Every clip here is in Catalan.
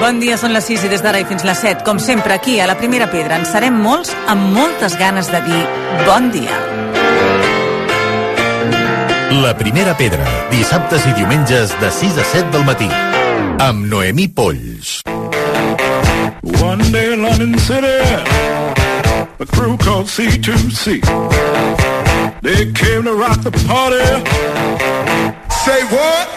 Bon dia, són les 6 i des d'ara i fins les 7. Com sempre, aquí, a la Primera Pedra, en serem molts amb moltes ganes de dir bon dia. La Primera Pedra, dissabtes i diumenges de 6 a 7 del matí, amb Noemí Polls. One day in London City, a crew called C2C. They came to rock the party. Say what?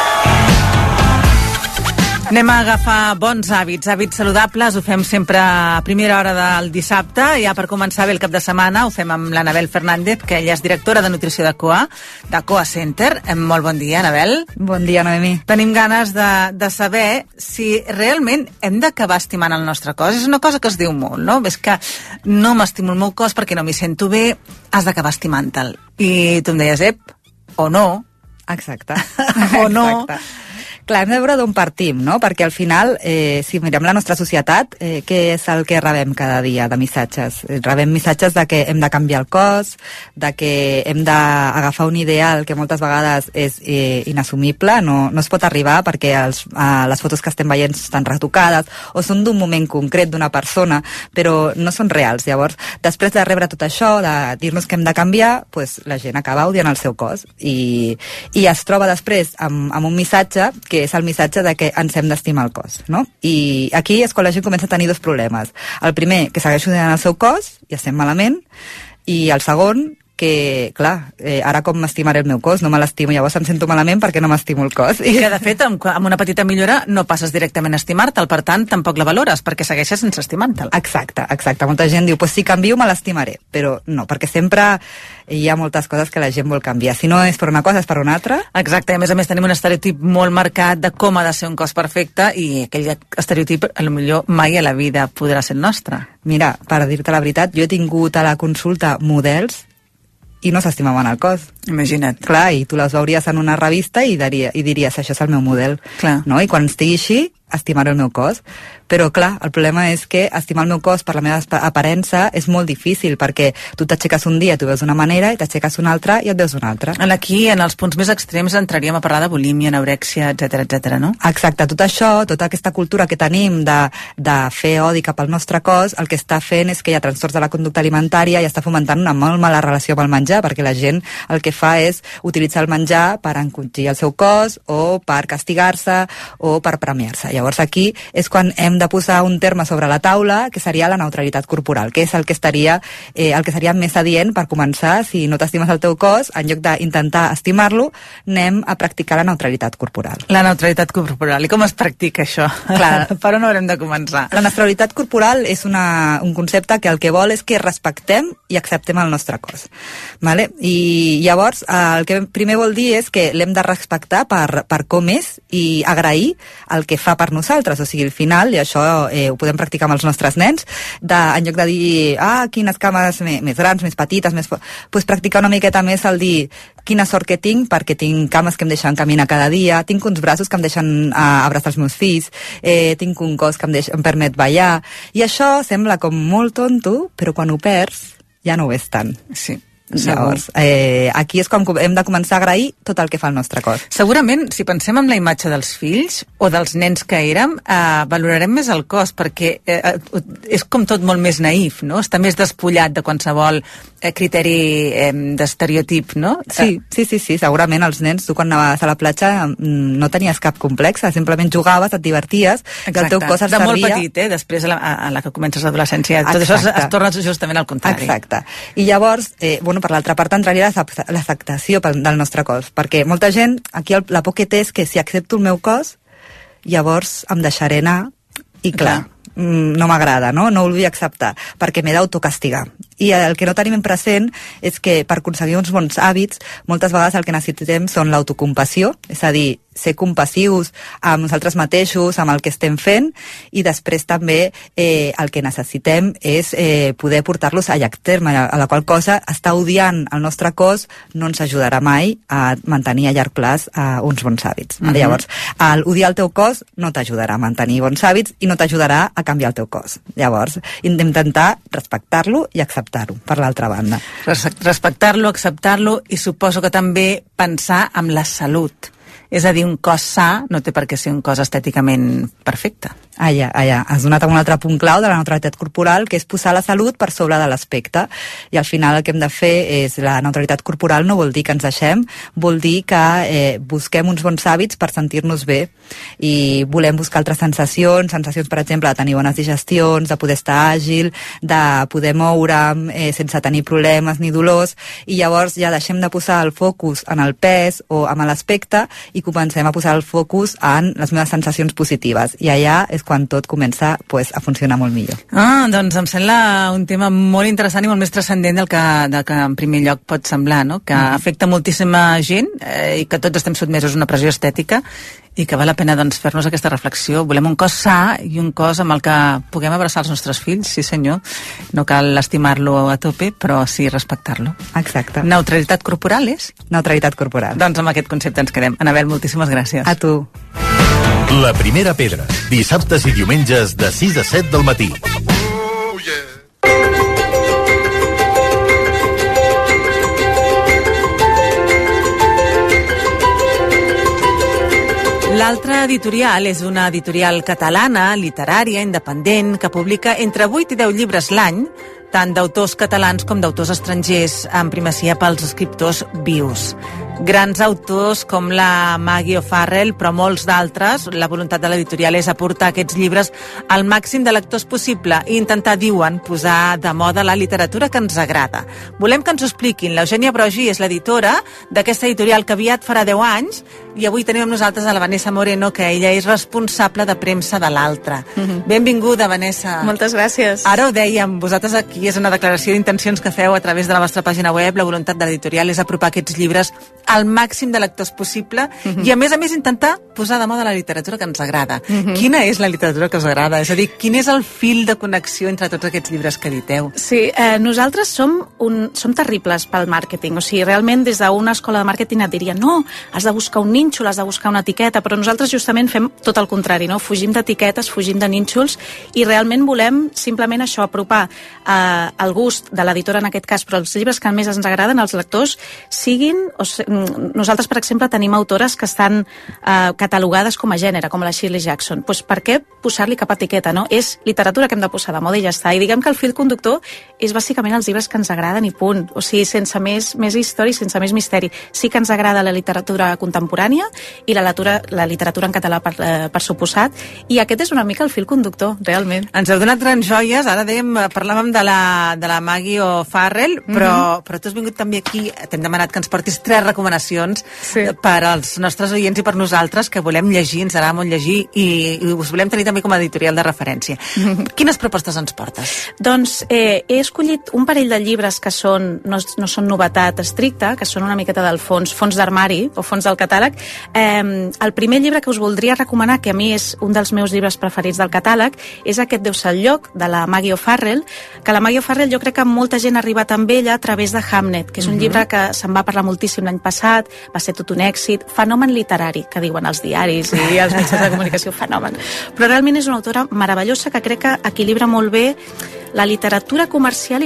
Anem a agafar bons hàbits saludables, ho fem sempre a primera hora del dissabte, ja per començar bé el cap de setmana, ho fem amb l'Anabel Fernández, que ella és directora de nutrició de COA Center. Molt bon dia, Anabel. Bon dia, Noemí. Tenim ganes de saber si realment hem d'acabar estimant el nostre cos. És una cosa que es diu molt, no? És que no m'estimo el meu cos perquè no m'hi sento bé, has d'acabar estimant-te'l. I tu em deies, o no. Exacte. O no. Exacte. Clar, hem de veure d'on partim, no? Perquè al final, si mirem la nostra societat, què és el que rebem cada dia de missatges? Rebem missatges de que hem de canviar el cos, de que hem d'agafar un ideal que moltes vegades és inassumible, no es pot arribar perquè les fotos que estem veient estan retocades o són d'un moment concret d'una persona, però no són reals. Llavors, després de rebre tot això, de dir-nos que hem de canviar, pues, la gent acaba odiant el seu cos i es troba després amb un missatge que és el missatge de que ens hem d'estimar el cos, no? I aquí és quan la gent comença a tenir dos problemes. El primer, que segueix odiant el seu cos i estem malament, i el segon, que, clar, ara com m'estimaré el meu cos? No me l'estimo, llavors em sento malament perquè no m'estimo el cos. I que, de fet, amb una petita millora no passes directament a estimar-te'l, per tant, tampoc la valores, perquè segueixes sense estimar-te'l. Exacte. Molta gent diu, pues si canvio me l'estimaré, però no, perquè sempre hi ha moltes coses que la gent vol canviar. Si no és per una cosa, és per una altra. Exacte, a més tenim un estereotip molt marcat de com ha de ser un cos perfecte i aquell estereotip, potser mai a la vida podrà ser nostre. Mira, per dir-te la veritat, jo he tingut a la consulta models i no s'estimaven el cos. Imagina't. Clar, i tu les veuries en una revista i diries, això és el meu model. Clar. No? I quan estigui així, estimaré el meu cos. Però, clar, el problema és que estimar el meu cos per la meva aparença és molt difícil, perquè tu t'aixeques un dia, tu veus d'una manera, i t'aixeques una altra i et veus d'una altra. Aquí, en els punts més extrems, entraríem a parlar de bulímia, anorèxia, etc, no? Exacte, tot això, tota aquesta cultura que tenim de fer odi cap al nostre cos, el que està fent és que hi ha trastorns de la conducta alimentària i està fomentant una molt mala relació amb el menjar, perquè la gent el que fa és utilitzar el menjar per encongir el seu cos o per castigar-se o per premiar-se. Llavors aquí és quan hem de posar un terme sobre la taula, que seria la neutralitat corporal, que és el que seria més adient per començar. Si no t'estimes el teu cos, en lloc d'intentar estimar-lo, anem a practicar la neutralitat corporal. La neutralitat corporal. I com es practica això? Clar. Per on haurem de començar? La neutralitat corporal és un concepte que el que vol és que respectem i acceptem el nostre cos. Vale? I llavors el que primer vol dir és que l'hem de respectar per com és i agrair el que fa per nosaltres. O sigui, al final, i això ho podem practicar amb els nostres nens, en lloc de dir, quines cames més grans, més petites, pues practicar una miqueta més el dir, quina sort que tinc, perquè tinc cames que em deixen caminar cada dia, tinc uns braços que em deixen abraçar els meus fills, tinc un cos que em permet ballar, i això sembla com molt tonto, però quan ho perds ja no ho és tant. Sí. Llavors, aquí és quan hem de començar a agrair tot el que fa el nostre cos. Segurament, si pensem en la imatge dels fills o dels nens que érem, valorarem més el cos, perquè és com tot molt més naïf, no? Està més despullat de qualsevol criteri d'estereotip, no? Sí, segurament els nens, tu quan anaves a la platja no tenies cap complex, simplement jugaves, et diverties, que el teu cos et servia... De molt petit, després a la que comences l'adolescència, tot això es torna justament al contrari. Exacte. I llavors, per l'altra part entraria l'acceptació del nostre cos, perquè molta gent, aquí la por que té és que si accepto el meu cos, llavors em deixaré anar i clar, no m'agrada, no ho vull acceptar, perquè m'he d'autocastigar. I el que no tenim present és que per aconseguir uns bons hàbits, moltes vegades el que necessitem són l'autocompassió, és a dir, ser compassius amb nosaltres mateixos, amb el que estem fent, i després també el que necessitem és poder portar-los a llarg terme, a la qual cosa estar odiant el nostre cos no ens ajudarà mai a mantenir a llarg plaç uns bons hàbits. Llavors, odiar el teu cos no t'ajudarà a mantenir bons hàbits i no t'ajudarà a canviar el teu cos. Llavors, intentar respectar-lo i acceptar-ho, per l'altra banda. Respectar-lo, acceptar-lo i suposo que també pensar en la salut. És a dir, un cos sa no té per què ser un cos estèticament perfecte. Has donat un altre punt clau de la neutralitat corporal, que és posar la salut per sobre de l'aspecte. I al final el que hem de fer és, la neutralitat corporal no vol dir que ens deixem, vol dir que busquem uns bons hàbits per sentir-nos bé. I volem buscar altres sensacions, per exemple, de tenir bones digestions, de poder estar àgil, de poder moure'm sense tenir problemes ni dolors, i llavors ja deixem de posar el focus en el pes o en l'aspecte i comencem a posar el focus en les meves sensacions positives. I allà és quan tot comença a funcionar molt millor. Doncs em sembla un tema molt interessant i molt més transcendent del que en primer lloc pot semblar, no? Que afecta moltíssima gent i que tots estem sotmesos a una pressió estètica i que val la pena doncs, fer-nos aquesta reflexió. Volem un cos sa i un cos amb el que puguem abraçar els nostres fills, sí senyor. No cal estimar-lo a tope, però sí respectar-lo. Exacte. Neutralitat corporal és? Neutralitat corporal. Doncs amb aquest concepte ens quedem. Anabel, moltíssimes gràcies. A tu. La primera pedra, dissabtes i diumenges de 6 a 7 del matí. Oh, yeah. L'altra editorial és una editorial catalana, literària, independent, que publica entre 8 i 10 llibres l'any, tant d'autors catalans com d'autors estrangers, amb primacia pels escriptors vius. Grans autors com la Maggie O'Farrell, però molts d'altres. La voluntat de l'editorial és aportar aquests llibres al màxim de lectors possible i intentar, diuen, posar de moda la literatura que ens agrada. Volem que ens ho expliquin. L'Eugènia Brogi és l'editora d'aquesta editorial que aviat farà 10 anys i avui tenim amb nosaltres a la Vanessa Moreno, que ella és responsable de premsa de l'Altra. Benvinguda, Vanessa. Moltes gràcies. Ara ho dèiem, vosaltres aquí és una declaració d'intencions que feu a través de la vostra pàgina web. La voluntat de l'editorial és apropar aquests llibres al màxim de lectors possible i a més intentar posar de moda la literatura que ens agrada. Quina és la literatura que us agrada? És a dir, quin és el fil de connexió entre tots aquests llibres que editeu? Sí, nosaltres som terribles pel màrqueting. O sigui, realment des d'una escola de màrqueting et diria no, has de buscar un nínxol, has de buscar una etiqueta, però nosaltres justament fem tot el contrari, no? Fugim d'etiquetes, fugim de nínxols i realment volem simplement això, apropar el gust de l'editora en aquest cas, però els llibres que més ens agraden als lectors siguin... Nosaltres, per exemple, tenim autores que estan catalogades com a gènere, com la Shirley Jackson. Doncs per què posar-li cap etiqueta, no? És literatura que hem de posar de moda i ja està. I diguem que el fil conductor és bàsicament els llibres que ens agraden i punt. O sigui, sense més història, sense més misteri. Sí que ens agrada la literatura contemporània i la literatura en català, per suposat, i aquest és una mica el fil conductor, realment. Ens heu donat grans joies, ara parlàvem de la Maggie O'Farrell, però tu has vingut també aquí, t'hem demanat que ens portis 3 recomanacions per als nostres oients i per nosaltres, que volem llegir, ens agrada molt llegir i us volem tenir també com a editorial de referència. Quines propostes ens portes? Doncs he escollit un parell de llibres que no són novetat estricta, que són una miqueta del fons d'armari o fons del catàleg. El primer llibre que us voldria recomanar, que a mi és un dels meus llibres preferits del catàleg, és aquest Déu se'l lloc, de la Maggie O'Farrell, que la Maggie O'Farrell jo crec que molta gent ha arribat amb ella a través de Hamnet, que és un llibre que se'n va parlar moltíssim l'any passat, va ser tot un èxit, fenomen literari, que diuen els diaris i els mitjans de comunicació, fenomen. Però realment és una autora meravellosa que crec que equilibra molt bé la literatura comercial i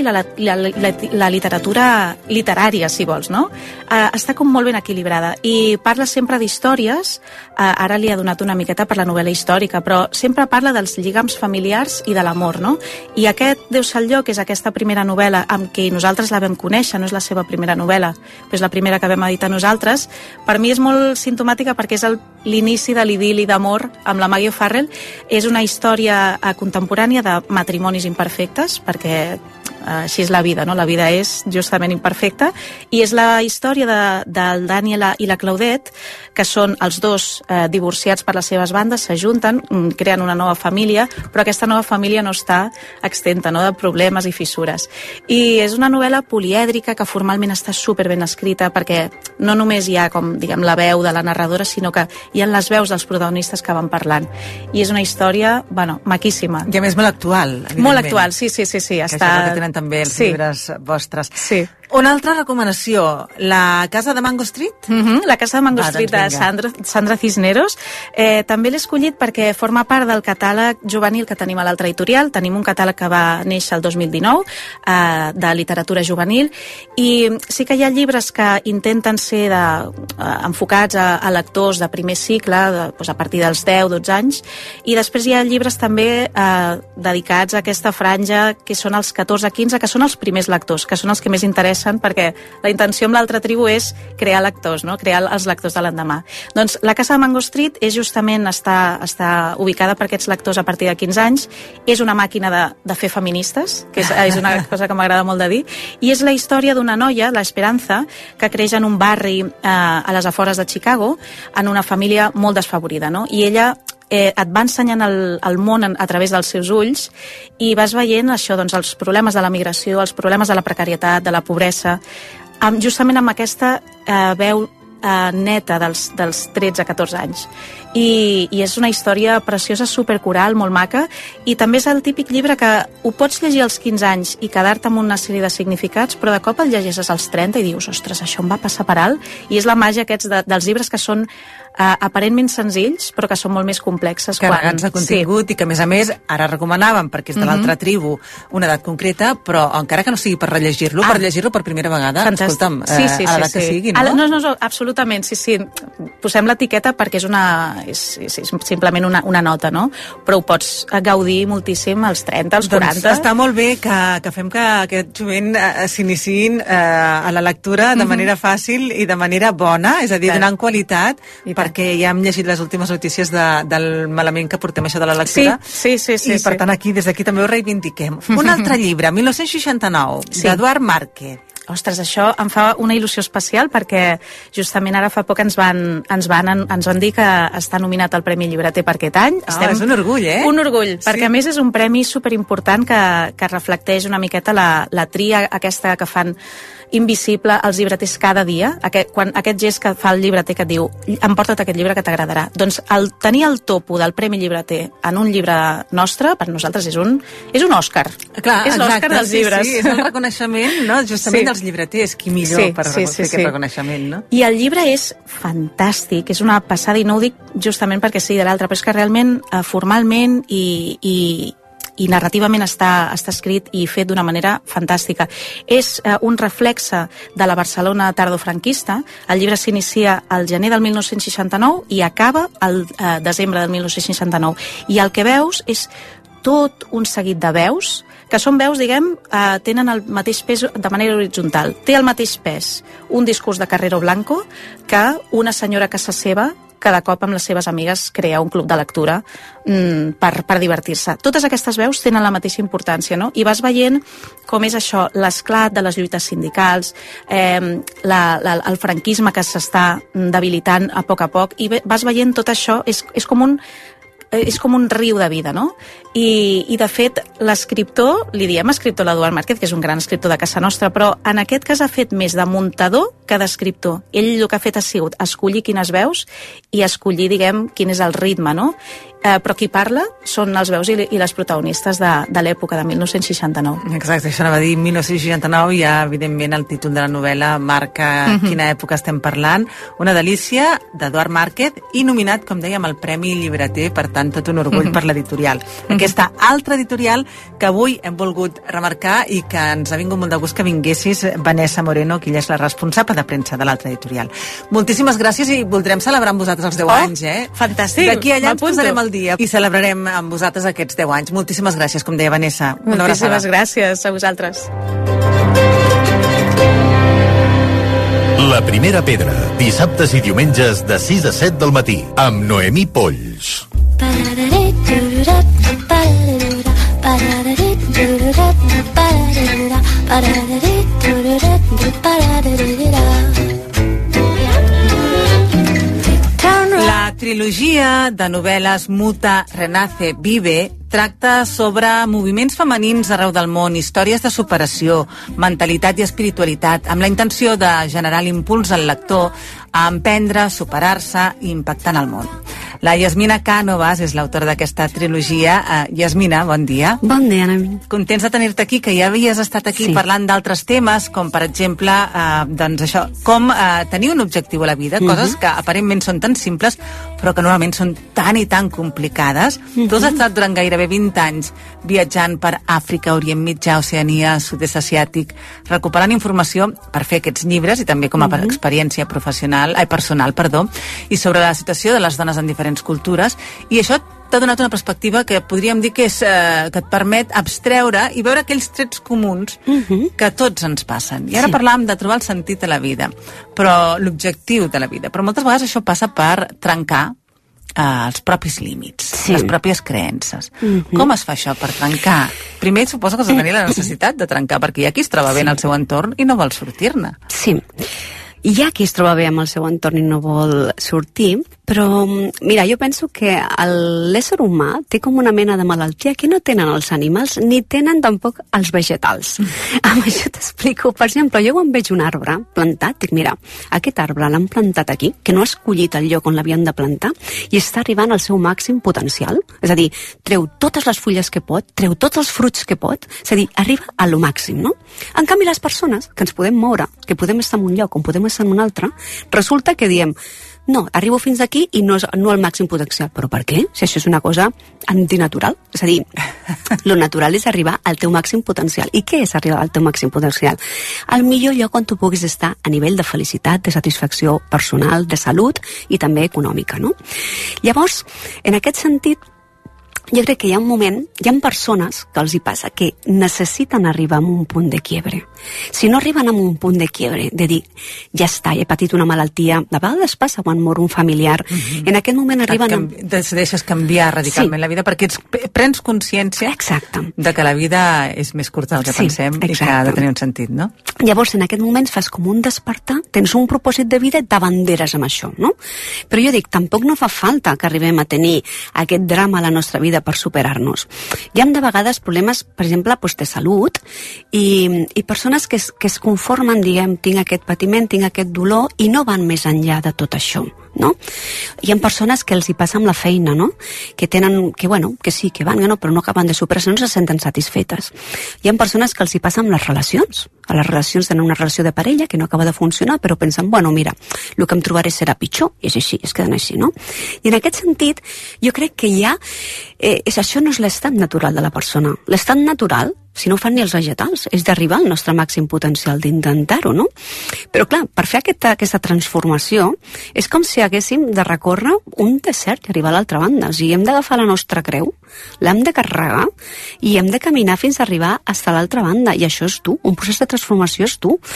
la literatura literària, si vols, no? Està com molt ben equilibrada i parla sempre d'històries, ara li ha donat una miqueta per la novel·la històrica, però sempre parla dels lligams familiars i de l'amor, no? I aquest Déu se'l lloc és aquesta primera novel·la amb què nosaltres la vam conèixer, no és la seva primera novel·la, però és la primera que vam editar nosaltres. Per mi és molt simptomàtica perquè és l'inici de l'idil·li d'amor amb la Maggie O'Farrell. És una història contemporània de matrimonis imperfectes, perquè així és la vida, no? La vida és justament imperfecta, i és la història del Dani i la Claudette, que són els dos divorciats per les seves bandes, s'ajunten, creen una nova família, però aquesta nova família no està extenta, no?, de problemes i fissures. I és una novel·la polièdrica que formalment està superben escrita, perquè no només hi ha, com diguem, la veu de la narradora, sinó que hi ha les veus dels protagonistes que van parlant. I és una història, bueno, maquíssima. I a més molt actual, evidentment. Molt actual, sí. Que Està... això és el que tenen també els llibres vostres. Sí. Una altra recomanació, La casa de Mango Street? La casa de Mango Street de Sandra Cisneros. També l'he escollit perquè forma part del catàleg juvenil que tenim a l'altre editorial. Tenim un catàleg que va néixer el 2019 de literatura juvenil, i sí que hi ha llibres que intenten ser enfocats a lectors de primer cicle, a partir dels 10-12 anys, i després hi ha llibres també dedicats a aquesta franja que són els 14-15, que són els primers lectors, que són els que més interessen, perquè la intenció amb l'altra tribu és crear lectors, no? Crear els lectors de l'endemà. Doncs la casa de Mango Street és justament està ubicada per aquests lectors a partir de 15 anys, és una màquina de fer feministes, que és una cosa que m'agrada molt de dir, i és la història d'una noia, l'Esperanza, que creix en un barri a les afores de Chicago, en una família molt desfavorida, no? I ella et va ensenyant el món a través dels seus ulls, i vas veient això, doncs, els problemes de la migració, els problemes de la precarietat, de la pobresa, justament amb aquesta veu neta dels 13-14 anys. I és una història preciosa, supercoral, molt maca, i també és el típic llibre que ho pots llegir als 15 anys i quedar-te amb una sèrie de significats, però de cop el llegeixes als 30 i dius, ostres, això em va passar per alt, i és la màgia aquests dels llibres que són aparentment senzills, però que són molt més complexes. Carregats de contingut, i que a més ara recomanàvem, perquè és de l'altra tribu, una edat concreta, però encara que no sigui per rellegir-lo, per llegir-lo per primera vegada, escolta'm, a l'edat que sigui, no? No, absolutament, sí. Posem l'etiqueta perquè és simplement una nota, no? Però ho pots gaudir moltíssim als 30, als 40. Doncs està molt bé que fem que aquest jovent s'iniciïn a la lectura de manera fàcil i de manera bona, és a dir, donant qualitat, perquè ja hem llegit les últimes notícies del malament que portem això de la lectura. Sí. I per tant, des d'aquí també ho reivindiquem. Un altre llibre, 1969, d'Eduard Márquez. Ostres, això em fa una il·lusió especial perquè justament ara fa poc ens van dir que està nominat al Premi Llibreter per aquest any. És un orgull, Un orgull, perquè a més és un premi superimportant que reflecteix una miqueta la tria aquesta que fan invisible als llibreters cada dia, aquest gest que fa el llibreter que et diu emporta't aquest llibre que t'agradarà. Doncs tenir el topo del Premi Llibreter en un llibre nostre, per nosaltres és un Òscar. Clar, és l'Òscar dels llibres. Sí, és el reconeixement, no? Justament dels llibreters, qui millor per fer aquest reconeixement, no? I el llibre és fantàstic, és una passada, i no ho dic justament perquè sigui de l'altre, però és que realment formalment i narrativament està escrit i fet d'una manera fantàstica. És un reflexe de la Barcelona tardofranquista. El llibre s'inicia al gener del 1969 i acaba al desembre del 1969. I el que veus és tot un seguit de veus, que són veus, tenen el mateix pes de manera horitzontal. Té el mateix pes un discurs de Carrero Blanco que una senyora a casa seva cada cop amb les seves amigues crea un club de lectura per divertir-se. Totes aquestes veus tenen la mateixa importància, no? I vas veient com és això, l'esclat de les lluites sindicals, el franquisme que s'està debilitant a poc, i vas veient tot això, és com un riu de vida, no? I de fet, l'escriptor, li diem escriptor l'Eduard Márquez, que és un gran escriptor de casa nostra, però en aquest cas ha fet més de muntador que d'escriptor. Ell el que ha fet ha sigut escollir quines veus i escollir, quin és el ritme, no? Però qui parla són els veus i les protagonistes de l'època de 1969. Exacte, això anava a dir 1969, ja evidentment el títol de la novel·la marca quina època estem parlant. Una delícia d'Eduard Márquez i nominat, com dèiem, al Premi Llibreter, per tant, tot un orgull per l'editorial. Aquesta altra editorial que avui hem volgut remarcar i que ens ha vingut molt de gust que vinguessis, Vanessa Moreno, que ella és la responsable de premsa de l'altra editorial. Moltíssimes gràcies i voldrem celebrar amb vosaltres els 10 anys, Fantàstic! D'aquí allà ens posarem al dia i celebrarem amb vosaltres aquests 10 anys. Moltíssimes gràcies, com deia Vanessa. Moltíssimes gràcies a vosaltres. La primera pedra, dissabtes i diumenges de 6 a 7 del matí, amb Noemí Polls. La trilogia de novel·les Muta, Renace, Vive tracta sobre moviments femenins arreu del món, històries de superació, mentalitat i espiritualitat, amb la intenció de generar l'impuls al lector a emprendre, superar-se i impactar en el món. La Yasmina Cánovas és l'autora d'aquesta trilogia. Yasmina, bon dia. Bon dia, Anna. Contents de tenir-te aquí, que ja havies estat aquí parlant d'altres temes, com per exemple, doncs això, com tenir un objectiu a la vida, coses que aparentment són tan simples, però que normalment són tan i tan complicades. Tu has estat durant gairebé 20 anys viatjant per Àfrica, Orient Mitjà, Oceania, Sud-est Asiàtic, recuperant informació per fer aquests llibres i també com a experiència personal, i sobre la situació de les dones en diferents cultures, i això t'ha donat una perspectiva que podríem dir que et permet abstreure i veure aquells trets comuns que tots ens passen. I ara parlàvem de trobar el sentit de la vida, però l'objectiu de la vida. Però moltes vegades això passa per trencar els propis límits, les pròpies creences. Com es fa això per trencar? Primer suposo que has de tenir la necessitat de trencar, perquè hi ha qui es troba bé en el seu entorn i no vol sortir-ne. Sí. Hi ha qui es troba bé amb el seu entorn i no vol sortir, però mira, jo penso que l'ésser humà té com una mena de malaltia que no tenen els animals ni tenen tampoc els vegetals. Amb això t'explico. Per exemple, jo quan veig un arbre plantat, dic, mira, aquest arbre l'han plantat aquí, que no ha escollit el lloc on l'havien de plantar, i està arribant al seu màxim potencial. És a dir, treu totes les fulles que pot, treu tots els fruits que pot, és a dir, arriba a lo màxim, no? En canvi, les persones que ens podem moure, que podem estar en un lloc, on podem estar en un altre, resulta que diem, no, arribo fins aquí i no al màxim potencial. Però per què? Si això és una cosa antinatural. És a dir, lo natural és arribar al teu màxim potencial. I què és arribar al teu màxim potencial? El millor lloc on tu puguis estar a nivell de felicitat, de satisfacció personal, de salut i també econòmica, no? Llavors, en aquest sentit, jo crec que hi ha un moment, hi ha persones que els hi passa que necessiten arribar a un punt de quiebre. Si no arriben a un punt de quiebre, de dir, ja està, he patit una malaltia, de vegades passa quan mor un familiar, en aquest moment arriben... Decideixes canviar radicalment la vida perquè prens consciència de que la vida és més curta del que pensem i que ha de tenir un sentit, no? Llavors, en aquest moment fas com un despertar, tens un propòsit de vida i t'abanderes amb això, no? Però jo dic, tampoc no fa falta que arribem a tenir aquest drama a la nostra vida per superar-nos. Hi ha de vegades problemes, per exemple, de salut i persones que es conformen, diguem, tinc aquest patiment, tinc aquest dolor i no van més enllà de tot això, no? Hi ha persones que els hi passa amb la feina, no? Que tenen, que sí, que van, però no acaben de superar-se, no se senten satisfetes. Hi ha persones que els hi passa amb les relacions. A les relacions tenen una relació de parella que no acaba de funcionar, però pensen, mira, el que em trobaré serà pitjor, i és així, es queden així, no? I en aquest sentit, jo crec que ja això no és l'estat natural de la persona. L'estat natural, si no ho fan ni els vegetals, és d'arribar al nostre màxim potencial, d'intentar-ho, no? Però clar, per fer aquesta transformació és com si haguéssim de recórrer un desert i arribar a l'altra banda. O sigui, hem d'agafar la nostra creu, l'hem de carregar i hem de caminar fins a arribar fins a l'altra banda. I això és dur, un procés de transformació és dur.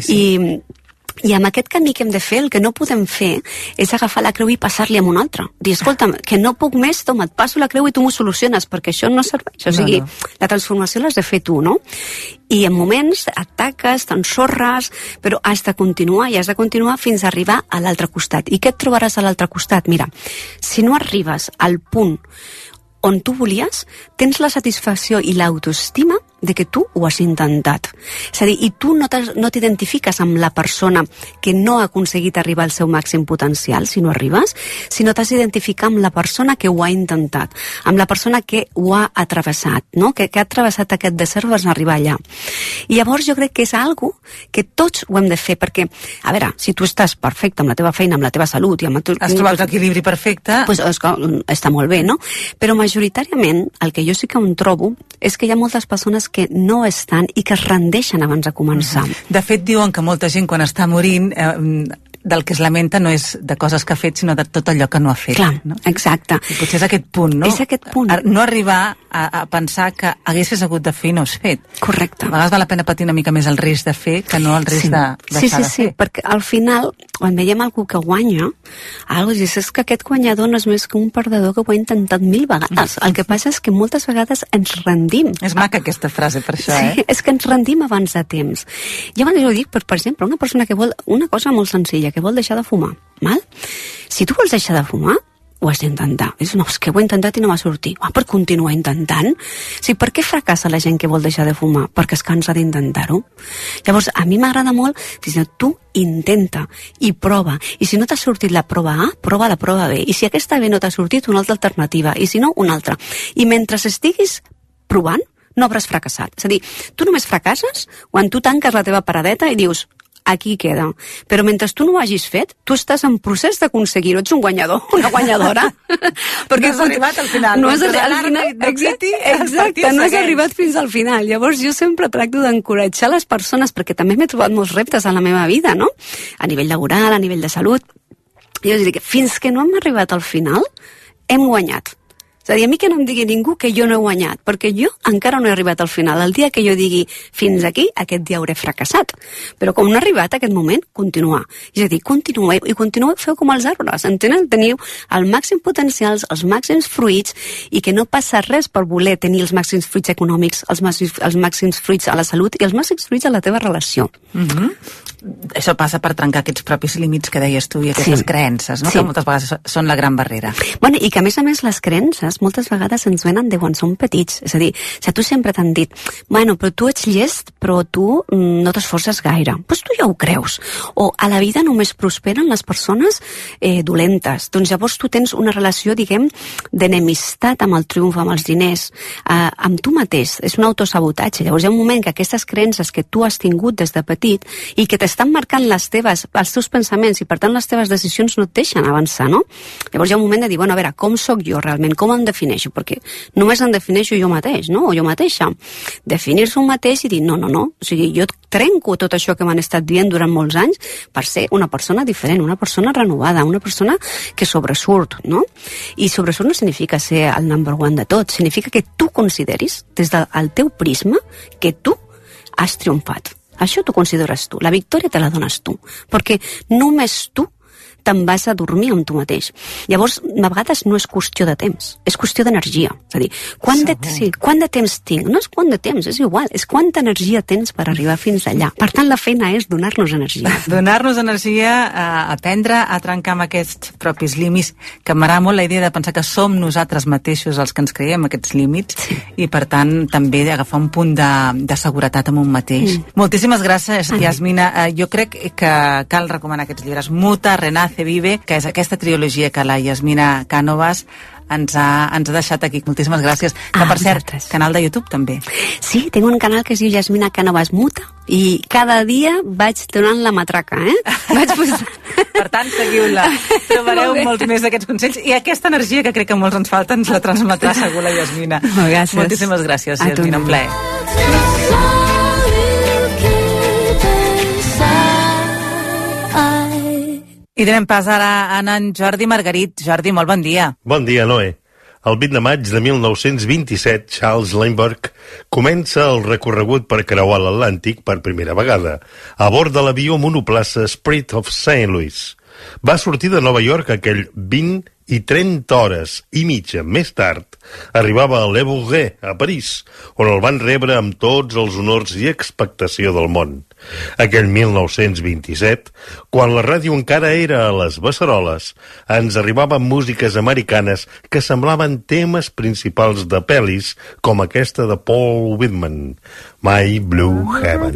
I amb aquest camí que hem de fer, el que no podem fer és agafar la creu i passar-li amb un altre. Dir, escolta'm, que no puc més, toma, et passo la creu i tu m'ho soluciones, perquè això no serveix. O sigui, la transformació l'has de fer tu, no? I en moments ataques, t'ensorres, però has de continuar i has de continuar fins a arribar a l'altre costat. I què et trobaràs a l'altre costat? Mira, si no arribes al punt on tu volies, tens la satisfacció i l'autoestima de que tu ho has intentat. És a dir, i tu no t'identifiques amb la persona que no ha aconseguit arribar al seu màxim potencial, si no arribes, sinó t'has d'identificar amb la persona que ho ha intentat, amb la persona que ho ha atravessat, no? que ha atravessat aquest desert per arribar allà. I llavors jo crec que és algo que tots ho hem de fer, perquè, a veure, si tu estàs perfecte amb la teva feina, amb la teva salut... i amb has trobat l'equilibri perfecte... Pues, està molt bé, no? Però majoritàriament el que jo sí que em trobo és que hi ha moltes persones que no estan i que es rendeixen abans de començar. De fet, diuen que molta gent quan està morint del que es lamenta no és de coses que ha fet, sinó de tot allò que no ha fet. Clar, no? Exacte. I potser és aquest punt, no? És aquest punt. No arribar a pensar que haguessis hagut de fer i no has fet. Correcte. A vegades val la pena patir una mica més el risc de fer que no el risc de deixar de fer. Sí, perquè al final, quan veiem algú que guanya, és que aquest guanyador no és més que un perdedor que ho ha intentat 1000 vegades. El que passa és que moltes vegades ens rendim. És maca aquesta frase per això, Sí, és que ens rendim abans de temps. Jo ho dic, per exemple, una persona que vol una cosa molt senzilla, que vol deixar de fumar, val? Si tu vols deixar de fumar, ho has d'intentar. Dius, no, és que ho he intentat i no va sortir. Per continuar intentant. Sí, per què fracassa la gent que vol deixar de fumar? Perquè es cansa d'intentar-ho. Llavors, a mi m'agrada molt, tu intenta i prova. I si no t'ha sortit la prova A, prova la prova B. I si aquesta B no t'ha sortit, una altra alternativa. I si no, una altra. I mentre estiguis provant, no hauràs fracassat. És a dir, tu només fracasses quan tu tanques la teva paradeta i dius, aquí queda. Però mentre tu no ho hagis fet, tu estàs en procés d'aconseguir-ho. Ets un guanyador, una guanyadora. Perquè no has arribat al final. No has arribat al final. Exacte, no has arribat fins al final. Llavors jo sempre tracto d'encoratjar les persones, perquè també m'he trobat molts reptes a la meva vida, no? A nivell laboral, a nivell de salut. I jo dic, fins que no hem arribat al final, hem guanyat. És a dir, a mi que no em digui ningú que jo no he guanyat, perquè jo encara no he arribat al final. El dia que jo digui fins aquí, aquest dia hauré fracassat. Però com no ha arribat aquest moment, continuar. És a dir, continueu, i continueu, feu com els arbres, entenen? Teniu el màxim potencials, els màxims fruits, i que no passa res per voler tenir els màxims fruits econòmics, els màxims fruits a la salut i els màxims fruits a la teva relació. Això passa per trencar aquests propis límits que deies tu i aquestes creences, no? Que moltes vegades són la gran barrera. Bueno, i que a més les creences moltes vegades ens venen de quan som petits. És a dir, si a tu sempre t'han dit, bueno, però tu ets llest, però tu no t'esforces gaire. Doncs tu ja ho creus. O a la vida només prosperen les persones dolentes. Doncs llavors tu tens una relació, diguem, d'enemistat amb el triomf, amb els diners, amb tu mateix. És un autosabotatge. Llavors hi ha un moment que aquestes creences que tu has tingut des de petit i que t'estan marcant els teus pensaments i per tant les teves decisions no et deixen avançar, no? Llavors hi ha un moment de dir, bueno, a veure, com sóc jo realment? Com em defineixo? Perquè només em defineixo jo mateix, no? O jo mateixa. Definir-se un mateix i dir, no. O sigui, jo trenco tot això que m'han estat dient durant molts anys per ser una persona diferent, una persona renovada, una persona que sobresurt, no? I sobresurt no significa ser el number one de tot, significa que tu consideris, des del teu prisma, que tu has triomfat. Això t'ho consideres tu. La victòria te la dones tu. Perquè només tu te'n vas a dormir amb tu mateix. Llavors, a vegades no és qüestió de temps, és qüestió d'energia. És a dir, quant de temps tinc? No és quant de temps, és igual, és quanta energia tens per arribar fins allà. Per tant, la feina és donar-nos energia. Donar-nos energia, aprendre a trencar amb aquests propis límits, que m'agrada molt la idea de pensar que som nosaltres mateixos els que ens creiem aquests límits, i per tant també agafar un punt de seguretat amb un mateix. Moltíssimes gràcies, Yasmina. Jo crec que cal recomanar aquests llibres. Muta, Renace, Vive, que és aquesta trilogia que la Yasmina Cánovas ens ha deixat aquí. Moltíssimes gràcies. Que, per cert, canal de YouTube també. Sí, tinc un canal que es diu Yasmina Cánovas Muta i cada dia vaig donant la matraca, Vaig posant... Per tant, seguiu-la. Trobareu molts més d'aquests consells i aquesta energia que crec que molts ens falta ens la transmetrà segur la Yasmina. Gràcies. Moltíssimes gràcies, Yasmina. Un plaer. I donem pas ara a en Jordi Margarit. Jordi, molt bon dia. Bon dia, Noé. El 20 de maig de 1927, Charles Lindbergh comença el recorregut per creuar l'Atlàntic per primera vegada, a bord de l'avió monoplaça Spirit of St. Louis. Va sortir de Nova York aquell 20 i 30 hores i mitja més tard arribava a Le Bourget, a París, on el van rebre amb tots els honors i expectació del món. Aquell 1927, quan la ràdio encara era a les beceroles, ens arribaven músiques americanes que semblaven temes principals de pel·lis com aquesta de Paul Whitman, My Blue Heaven.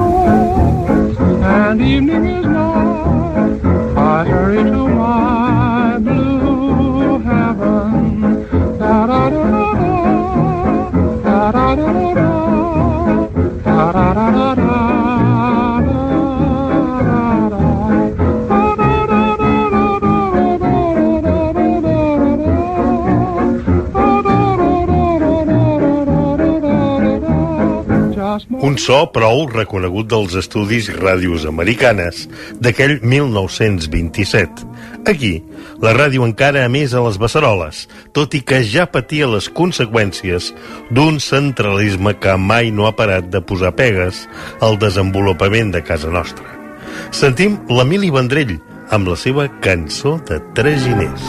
And evening is nigh, I hurry to my blue heaven. Da da da da da da da da da da da. Un so prou reconegut dels estudis ràdios americanes d'aquell 1927. Aquí, la ràdio encara emès a les beceroles, tot i que ja patia les conseqüències d'un centralisme que mai no ha parat de posar pegues al desenvolupament de casa nostra. Sentim l'Emili Vendrell amb la seva cançó de Traginers.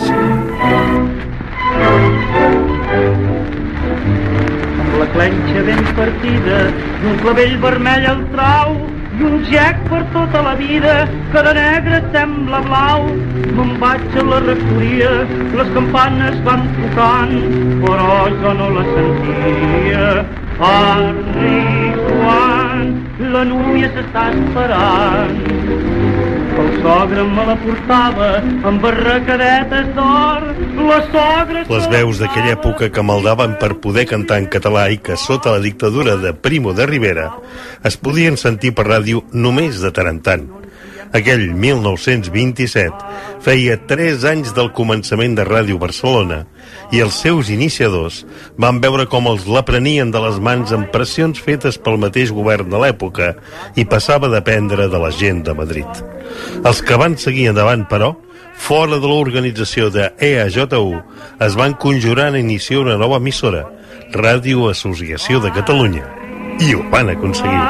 La clenxa ben partida d'un clavell vermell al trau, i un gec per tota la vida, que de negre sembla blau. Me'n vaig a la rectoria, les campanes van tocant, però jo no la sentia. Arri, Joan, la núvia s'està esperant. El sogre me la portava amb barracadetes d'or. La sogra... Les veus d'aquella època que maldaven per poder cantar en català i que sota la dictadura de Primo de Rivera es podien sentir per ràdio només de tant en tant. Aquell 1927 feia 3 anys del començament de Ràdio Barcelona i els seus iniciadors van veure com els l'aprenien de les mans amb pressions fetes pel mateix govern de l'època i passava a dependre de la gent de Madrid. Els que van seguir endavant, però, fora de l'organització de EAJU, es van conjurar a iniciar una nova emissora, Ràdio Associació de Catalunya, i ho van aconseguir.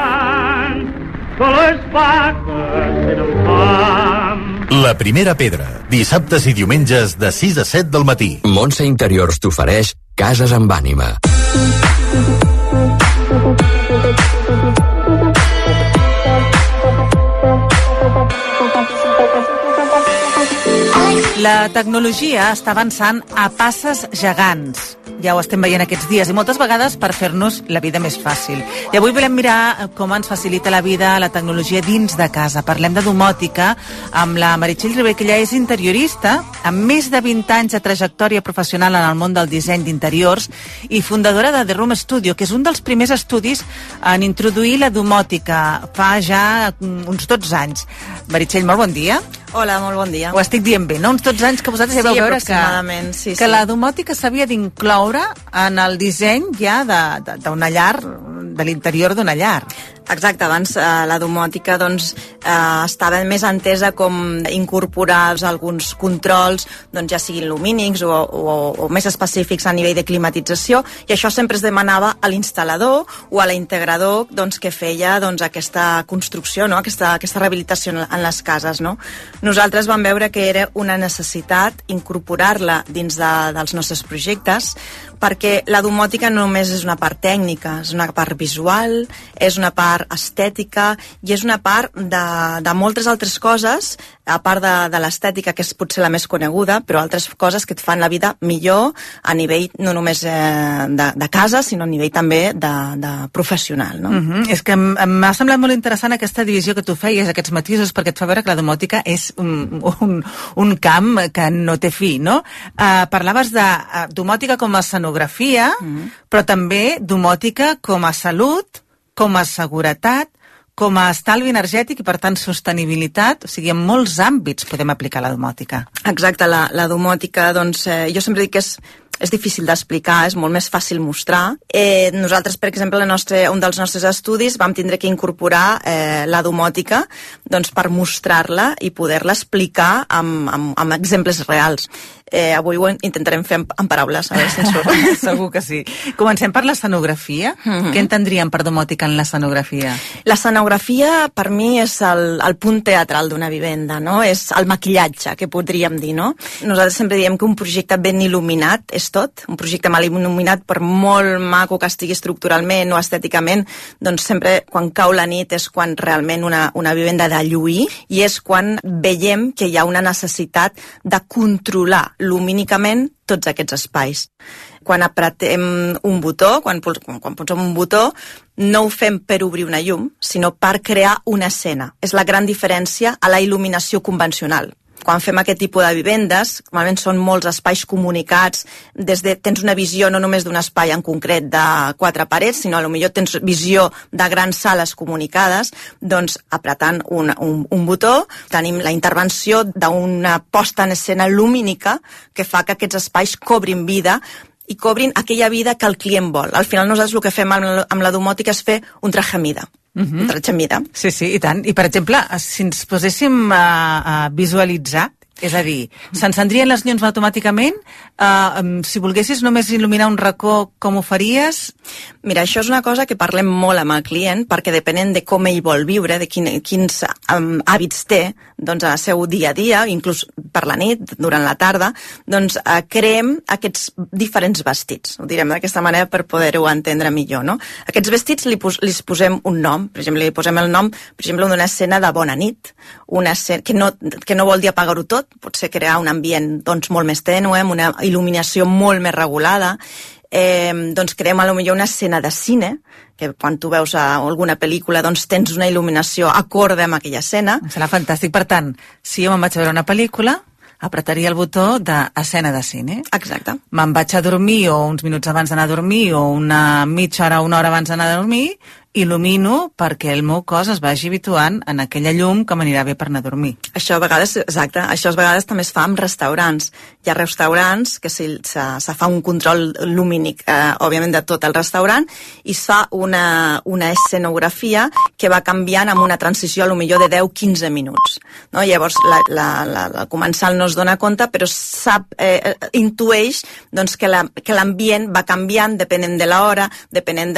La primera pedra, dissabtes i diumenges de 6 a 7 del matí. Montse Interiors t'ofereix cases amb ànima. La tecnologia està avançant a passes gegants. Ja ho estem veient aquests dies i moltes vegades per fer-nos la vida més fàcil. I avui volem mirar com ens facilita la vida la tecnologia dins de casa. Parlem de domòtica amb la Meritxell Ribé, que ella és interiorista, amb més de 20 anys de trajectòria professional en el món del disseny d'interiors i fundadora de The Room Studio, que és un dels primers estudis en introduir la domòtica fa ja uns 12 anys. Meritxell, molt bon dia. Hola, molt bon dia. Ho estic dient bé, no? Uns 12 anys que vosaltres ja vau veure que la domòtica s'havia d'incloure en el disseny ja d'una llar, de l'interior d'una llar. Exacte, abans la domòtica estava més entesa com incorporar alguns controls, ja siguin lumínics o més específics a nivell de climatització, i això sempre es demanava a l'instal·lador o a l'integrador que feia aquesta construcció, no? aquesta rehabilitació en les cases. No? Nosaltres vam veure que era una necessitat incorporar-la dins dels nostres projectes, perquè la domòtica no només és una part tècnica, és una part visual, és una part estètica i és una part de moltes altres coses, a part de l'estètica, que és potser la més coneguda, però altres coses que et fan la vida millor a nivell no només de casa, sinó a nivell també de professional. No? És que m'ha semblat molt interessant aquesta divisió que tu feies, aquests matisos, perquè et fa veure que la domòtica és un camp que no té fi, no? Parlaves de domòtica com a escenografia, però també domòtica com a salut, com a seguretat, com a estalvi energètic i, per tant, sostenibilitat. O sigui, en molts àmbits podem aplicar la domòtica. Exacte, la domòtica, jo sempre dic que és difícil d'explicar, és molt més fàcil mostrar. Nosaltres, per exemple, un dels nostres estudis vam tindre que incorporar la domòtica per mostrar-la i poder-la explicar amb exemples reals. Avui ho intentarem fer en paraules, a veure si ens surt. Segur que sí. Comencem per l'escenografia. Què entendríem per domòtica en l'escenografia? L'escenografia, per mi, és el punt teatral d'una vivenda, no? És el maquillatge, que podríem dir, no? Nosaltres sempre diem que un projecte ben il·luminat és tot. Un projecte mal il·luminat, per molt maco que estigui estructuralment o estèticament, sempre quan cau la nit és quan realment una vivenda ha de lluir, i és quan veiem que hi ha una necessitat de controlar lumínicament tots aquests espais. Quan apretem un botó, quan posem un botó, no ho fem per obrir una llum, sinó per crear una escena. És la gran diferència a la il·luminació convencional. Quan fem aquest tipus de vivendes, normalment són molts espais comunicats, tens una visió no només d'un espai en concret de 4 parets, sinó potser tens visió de grans sales comunicades, apretant un botó tenim la intervenció d'una posta en escena lumínica que fa que aquests espais cobrin vida i cobrin aquella vida que el client vol. Al final nosaltres el que fem amb la domòtica és fer un traje a mida. Sí, i tant. I, per exemple, si ens poséssim a visualitzar És a dir, s'encendrien les llums automàticament? Si volguessis només il·luminar un racó, com ho faries? Mira, això és una cosa que parlem molt amb el client, perquè depenent de com ell vol viure, de quins hàbits té, doncs al seu dia a dia, inclús per la nit, durant la tarda, doncs creem aquests diferents vestits. Ho direm d'aquesta manera per poder-ho entendre millor, no? Aquests vestits li posem un nom. Per exemple, li posem el nom, per exemple, d'una escena de bona nit, una escena que no vol dir apagar-ho tot, potser crear un ambient doncs, molt més tènue, amb una il·luminació molt més regulada. Doncs creem potser una escena de cine, que quan tu veus alguna pel·lícula doncs tens una il·luminació acorde amb aquella escena. Serà fantàstic. Per tant, si jo me'n vaig a veure una pel·lícula, apretaria el botó d'escena de cine. Exacte. Me'n vaig a dormir o uns minuts abans d'anar a dormir o una mitja hora o una hora abans d'anar a dormir, il·lumino perquè el meu cos es vagi habituant en aquella llum que m'anirà bé per anar a dormir. Això a vegades, exacte, això a vegades també es fa amb restaurants. Hi ha restaurants que se fa un control lumínic, òbviament, de tot el restaurant, i es fa una escenografia que va canviant amb una transició a lo millor de 10-15 minuts. No? Llavors, la comensal no es dona compte, però intueix doncs, que l'ambient va canviant depenent de l'hora, depenent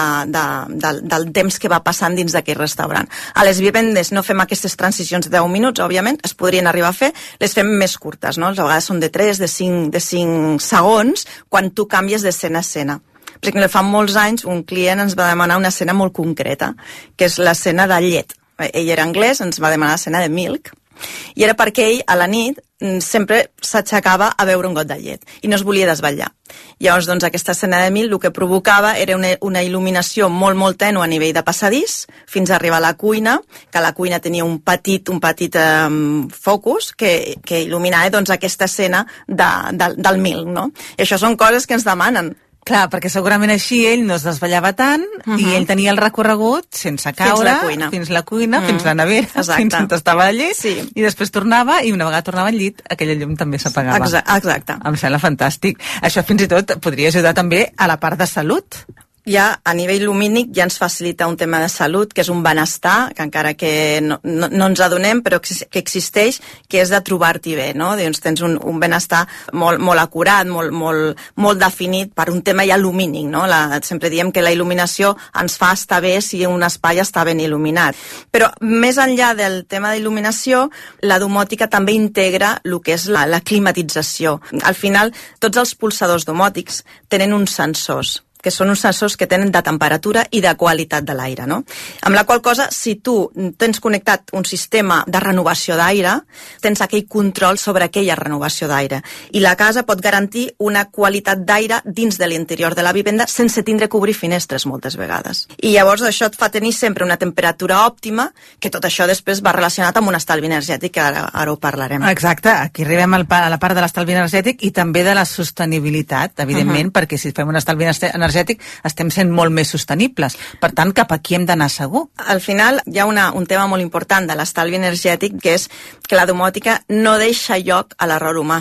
del temps que va passant dins d'aquell restaurant. A les vivendes no fem aquestes transicions de 10 minuts, òbviament, es podrien arribar a fer, les fem més curtes, no? A vegades són de 3, de 5 segons, quan tu canvies d'escena a escena. Per exemple, fa molts anys un client ens va demanar una escena molt concreta, que és l'escena de llet. Ell era anglès, ens va demanar l'escena de milk, i era perquè ell a la nit sempre s'aixecava a beure un got de llet i no es volia desvetllar. Llavors, doncs, aquesta escena de milk el que provocava era una il·luminació molt, molt tènue a nivell de passadís fins a arribar a la cuina, que la cuina tenia un petit focus que il·luminava doncs, aquesta escena del milk, no? I això són coses que ens demanen. Clar, perquè segurament així ell no es desvetllava tant i ell tenia el recorregut sense caure fins la cuina, fins la nevera, fins on estava el llit, i després tornava, i una vegada tornava al llit, aquella llum també s'apagava. Exacte. Em sembla fantàstic. Això fins i tot podria ajudar també a la part de salut. Ja a nivell lumínic ja ens facilita un tema de salut, que és un benestar, que encara que no ens adonem, però que existeix, que és de trobar-t'hi bé, no? Doncs tens un benestar molt, molt acurat, molt definit per un tema ja lumínic, no? Sempre diem que la il·luminació ens fa estar bé si un espai està ben il·luminat. Però més enllà del tema d'il·luminació, la domòtica també integra el que és la climatització. Al final, tots els pulsadors domòtics tenen uns sensors, que són uns sensors que tenen de temperatura i de qualitat de l'aire, no? Amb la qual cosa, si tu tens connectat un sistema de renovació d'aire, tens aquell control sobre aquella renovació d'aire. I la casa pot garantir una qualitat d'aire dins de l'interior de la vivenda sense tindre que obrir finestres moltes vegades. I llavors això et fa tenir sempre una temperatura òptima, que tot això després va relacionat amb un estalvi energètic, que ara ho parlarem. Exacte, aquí arribem a la part de l'estalvi energètic i també de la sostenibilitat, evidentment, perquè si fem un estalvi energètic estem sent molt més sostenibles. Per tant, cap aquí hem d'anar segur. Al final, hi ha un tema molt important de l'estalvi energètic, que és que la domòtica no deixa lloc a l'error humà.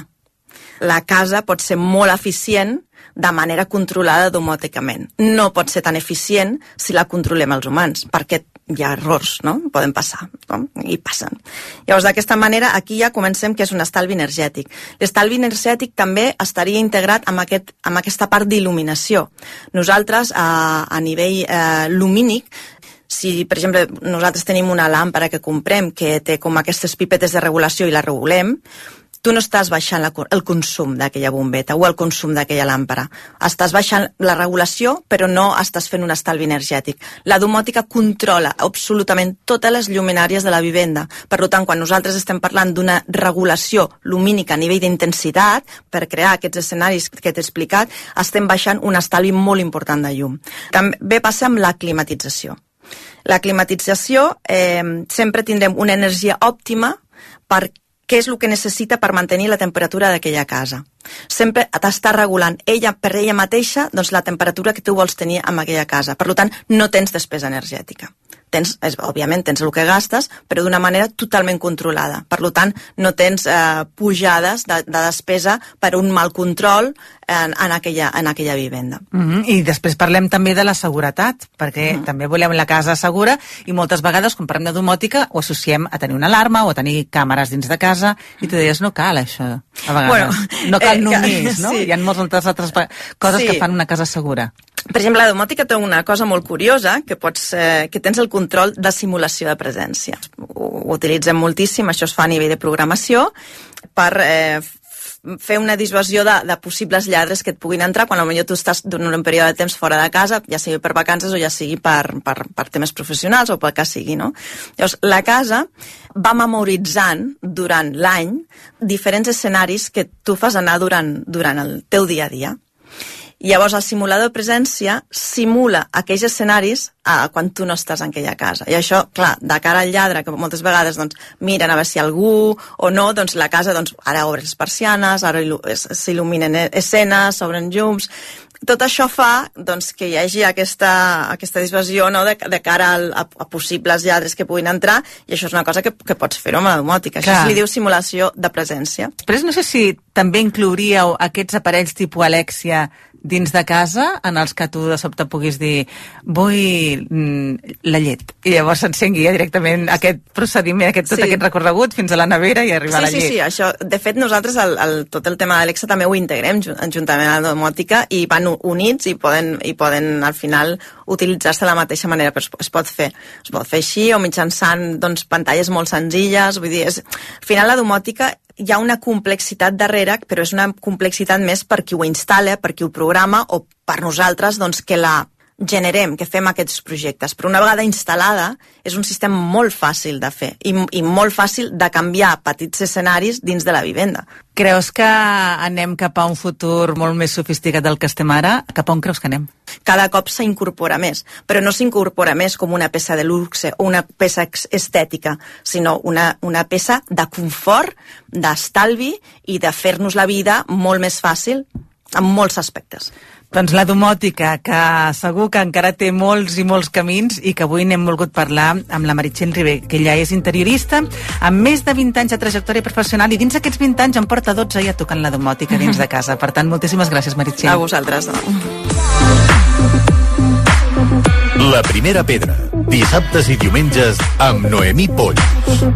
La casa pot ser molt eficient de manera controlada domòticament. No pot ser tan eficient si la controlem els humans, perquè hi ha errors, no? Poden passar, no? I passen. Llavors, d'aquesta manera, aquí ja comencem que és un estalvi energètic. L'estalvi energètic també estaria integrat amb aquesta part d'il·luminació. Nosaltres, a nivell lumínic, si, per exemple, nosaltres tenim una làmpara que comprem que té com aquestes pipetes de regulació i la regulem, tu no estàs baixant el consum d'aquella bombeta o el consum d'aquella làmpara. Estàs baixant la regulació, però no estàs fent un estalvi energètic. La domòtica controla absolutament totes les lluminàries de la vivenda. Per tant, quan nosaltres estem parlant d'una regulació lumínica a nivell d'intensitat, per crear aquests escenaris que t'he explicat, estem baixant un estalvi molt important de llum. També passa amb la climatització. La climatització sempre tindrem una energia òptima per què és el que necessita per mantenir la temperatura d'aquella casa. Sempre t'està regulant per ella mateixa doncs, la temperatura que tu vols tenir en aquella casa. Per tant, no tens despesa energètica. òbviament tens el que gastes, però d'una manera totalment controlada. Per tant, no tens pujades de despesa per un mal control en aquella vivenda. I després parlem també de la seguretat, perquè també volem la casa segura, i moltes vegades, quan parlem de domòtica, ho associem a tenir una alarma o a tenir càmeres dins de casa, i tu deies, no cal això, a vegades. No cal només, no? Hi ha moltes altres coses que fan una casa segura. Per exemple, la domòtica té una cosa molt curiosa, que tens el control de simulació de presència. Ho utilitzem moltíssim, això es fa a nivell de programació, per fer una dissuasió de possibles lladres que et puguin entrar quan potser tu estàs durant un període de temps fora de casa, ja sigui per vacances o ja sigui per temes professionals o pel que sigui, no? Llavors, la casa va memoritzant durant l'any diferents escenaris que tu fas anar durant el teu dia a dia. Llavors, el simulador de presència simula aquells escenaris quan tu no estàs en aquella casa. I això, clar, de cara al lladre, que moltes vegades miren a veure si algú o no, la casa ara obre les persianes, ara s'il·luminen escenes, s'obren llums. Tot això fa que hi hagi aquesta dissuasió de cara a possibles lladres que puguin entrar, i això és una cosa que pots fer amb la domòtica. Això se li diu simulació de presència. Després no sé si també inclouríeu aquests aparells tipus Alexia dins de casa, en els que tu de sobte puguis dir vull la llet, i llavors s'encengui directament aquest procediment, tot aquest recorregut fins a la nevera i arribar a la llet. Sí, això. De fet, nosaltres tot el tema d'Alexa també ho integrem juntament a la domòtica, i van units i poden al final utilitzar-se de la mateixa manera, però es pot fer així o mitjançant pantalles molt senzilles. Vull dir, al final la domòtica hi ha una complexitat darrere, però és una complexitat més per qui ho instal·la, per qui ho programa, o per nosaltres que la generem, que fem aquests projectes. Però una vegada instal·lada, és un sistema molt fàcil de fer i molt fàcil de canviar petits escenaris dins de la vivenda. Creus que anem cap a un futur molt més sofisticat del que estem ara? Cap a on creus que anem? Cada cop s'incorpora més, però no s'incorpora més com una peça de luxe o una peça estètica, sinó una peça de confort, d'estalvi i de fer-nos la vida molt més fàcil en molts aspectes. Doncs la domòtica, que segur que encara té molts i molts camins, i que avui n'hem volgut parlar amb la Meritxell Ribé, que ella és interiorista, amb més de 20 anys de trajectòria professional, i dins aquests 20 anys en porta 12 ja tocant la domòtica dins de casa. Per tant, moltíssimes gràcies, Meritxell. A vosaltres. La primera pedra, dissabtes i diumenges amb Noemí Polls.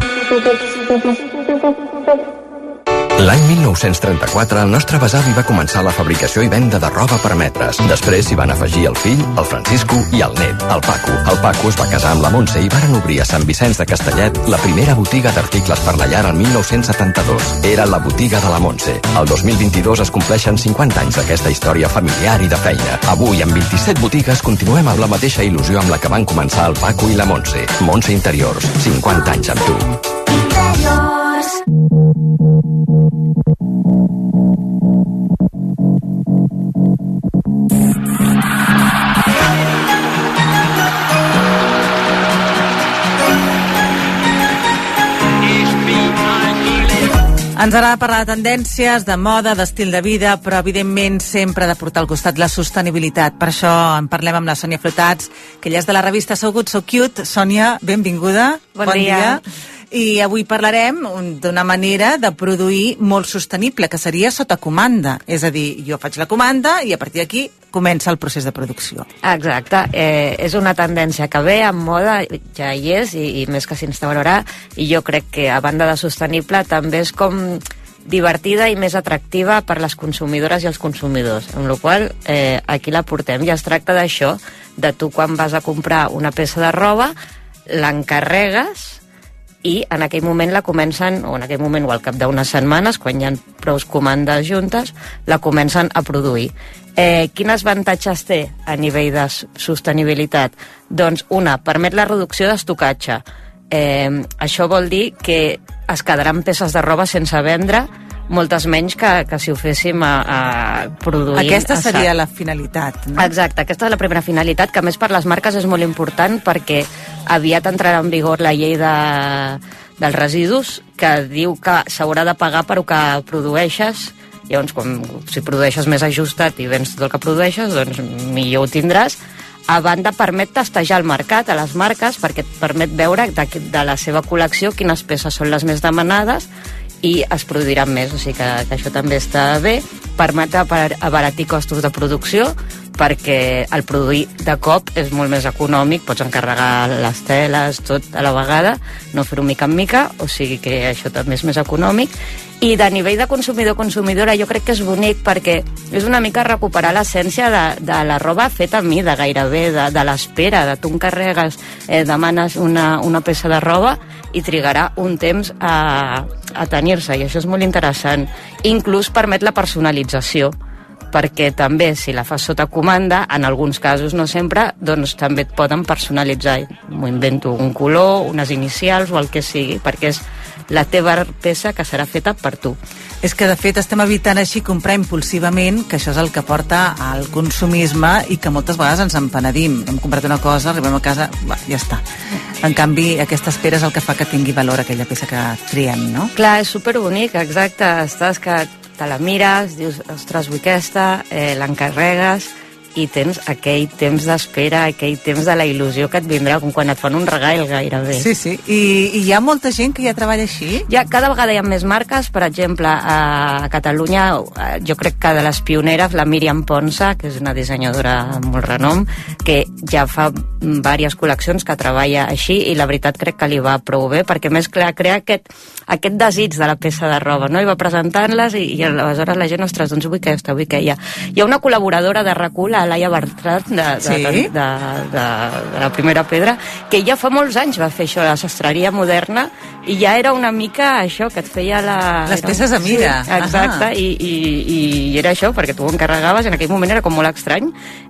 L'any 1934 el nostre besavi va començar la fabricació i venda de roba per metres. Després s'hi van afegir el fill, el Francisco, i el net, el Paco. El Paco es va casar amb la Montse i varen obrir a Sant Vicenç de Castellet la primera botiga d'articles per la llar el 1972. Era la botiga de la Montse. El 2022 es compleixen 50 anys d'aquesta història familiar i de feina. Avui, amb 27 botigues, continuem amb la mateixa il·lusió amb la que van començar el Paco i la Montse. Montse Interiors, 50 anys amb tu. Interiors. Ens agrada parlar de tendències, de moda, d'estil de vida, però evidentment sempre de portar al costat la sostenibilitat. Per això en parlem amb la Sònia Flotats, que ella és de la revista So Good So Cute. Sònia, benvinguda. Bon dia. I avui parlarem d'una manera de produir molt sostenible, que seria sota comanda. És a dir, jo faig la comanda i a partir d'aquí comença el procés de producció. Exacte. És una tendència que ve en moda, ja hi és, i més que s'instaurarà, i jo crec que a banda de sostenible també és com divertida i més atractiva per les consumidores i els consumidors, amb la qual aquí la portem. I es tracta d'això, de tu quan vas a comprar una peça de roba, l'encarregues i en aquell moment la comencen, o en aquell moment o al cap d'unes setmanes, quan hi ha prou comandes juntes, la comencen a produir. Quins avantatges té a nivell de sostenibilitat? Doncs una, permet la reducció d'estocatge. Això vol dir que es quedaran peces de roba sense vendre, moltes menys que si ho féssim a produir. Aquesta seria la finalitat, no? Exacte, aquesta és la primera finalitat, que a més per les marques és molt important perquè aviat entrarà en vigor la llei dels residus, que diu que s'haurà de pagar per el que produeixes. Llavors, si produeixes més ajustat i vens tot el que produeixes, doncs millor ho tindràs. A banda, permet testejar el mercat a les marques, perquè et permet veure de la seva col·lecció quines peces són les més demanades i es produiran més, o sigui que això també està bé. Permet abaratir costos de producció, perquè el produir de cop és molt més econòmic, pots encarregar les teles, tot a la vegada, no fer-ho mica en mica, o sigui que això també és més econòmic. I de nivell de consumidor-consumidora jo crec que és bonic perquè és una mica recuperar l'essència de la roba feta a mida, gairebé, de l'espera, de tu encarregues, demanes una peça de roba i trigarà un temps a tenir-se, i això és molt interessant. Inclús permet la personalització, perquè també, si la fas sota comanda, en alguns casos, no sempre, doncs també et poden personalitzar. M'ho invento, un color, unes inicials o el que sigui, perquè és la teva peça que serà feta per tu. És que, de fet, estem evitant així comprar impulsivament, que això és el que porta al consumisme i que moltes vegades ens en penedim. Hem comprat una cosa, arribem a casa, ja està. En canvi, aquesta espera és el que fa que tingui valor aquella peça que triem, no? Clar, és superbonic, exacte. Estàs que te la mires, dius, ostres, vull aquesta, l'encarregues i tens aquell temps d'espera, aquell temps de la il·lusió que et vindrà, com quan et fan un regal gairebé. Sí, sí. I hi ha molta gent que ja treballa així? Cada vegada hi ha més marques. Per exemple, a Catalunya, jo crec que de les pioneres, la Míriam Ponsa, que és una dissenyadora amb molt renom, que ja fa diverses col·leccions que treballa així, i la veritat crec que li va prou bé, perquè més crea aquest desig de la peça de roba, no? I va presentant-les i aleshores la gent, ostres, doncs vull aquesta, vull aquella. Hi ha una col·laboradora de RAC1, la Laia Bertrat, de la Primera Pedra, que ja fa molts anys va fer això, la sastreria moderna, i ja era una mica això, que et feia les peces a mida. Sí, exacte, i era això, perquè tu ho encarregaves, en aquell moment era com molt estrany,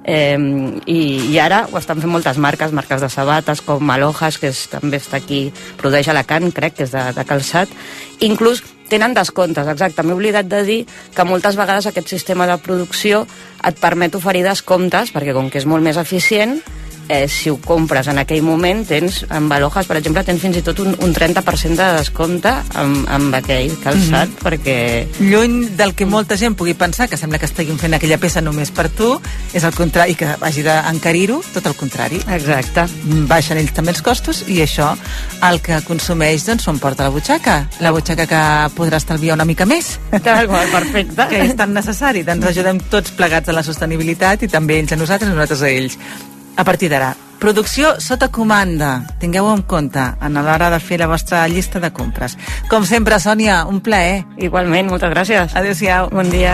i ara ho estan fent moltes marques de sabates, com Malojas, que també està aquí, produeix a Alacant, crec que és de calçat, inclús tenen descomptes, exacte. M'he oblidat de dir que moltes vegades aquest sistema de producció et permet oferir descomptes, perquè com que és molt més eficient, si ho compres en aquell moment, tens, amb Alojas, per exemple, tens fins i tot un 30% de descompte amb aquell calçat, perquè... Lluny del que molta gent pugui pensar, que sembla que estiguin fent aquella peça només per tu, és el contrari, que hagi d'encarir-ho, tot el contrari. Exacte. Baixen ells també els costos, i això, el que consumeix, doncs, s'ho emporta la butxaca que podrà estalviar una mica més. Tal qual, perfecte. Que és tan necessari. Ens ajudem tots plegats a la sostenibilitat, i també ells a nosaltres a ells. A partir d'ara, producció sota comanda. Tingueu-ho en compte a l'hora de fer la vostra llista de compres. Com sempre, Sònia, un plaer. Igualment, moltes gràcies. Adéu-siau. Bon dia.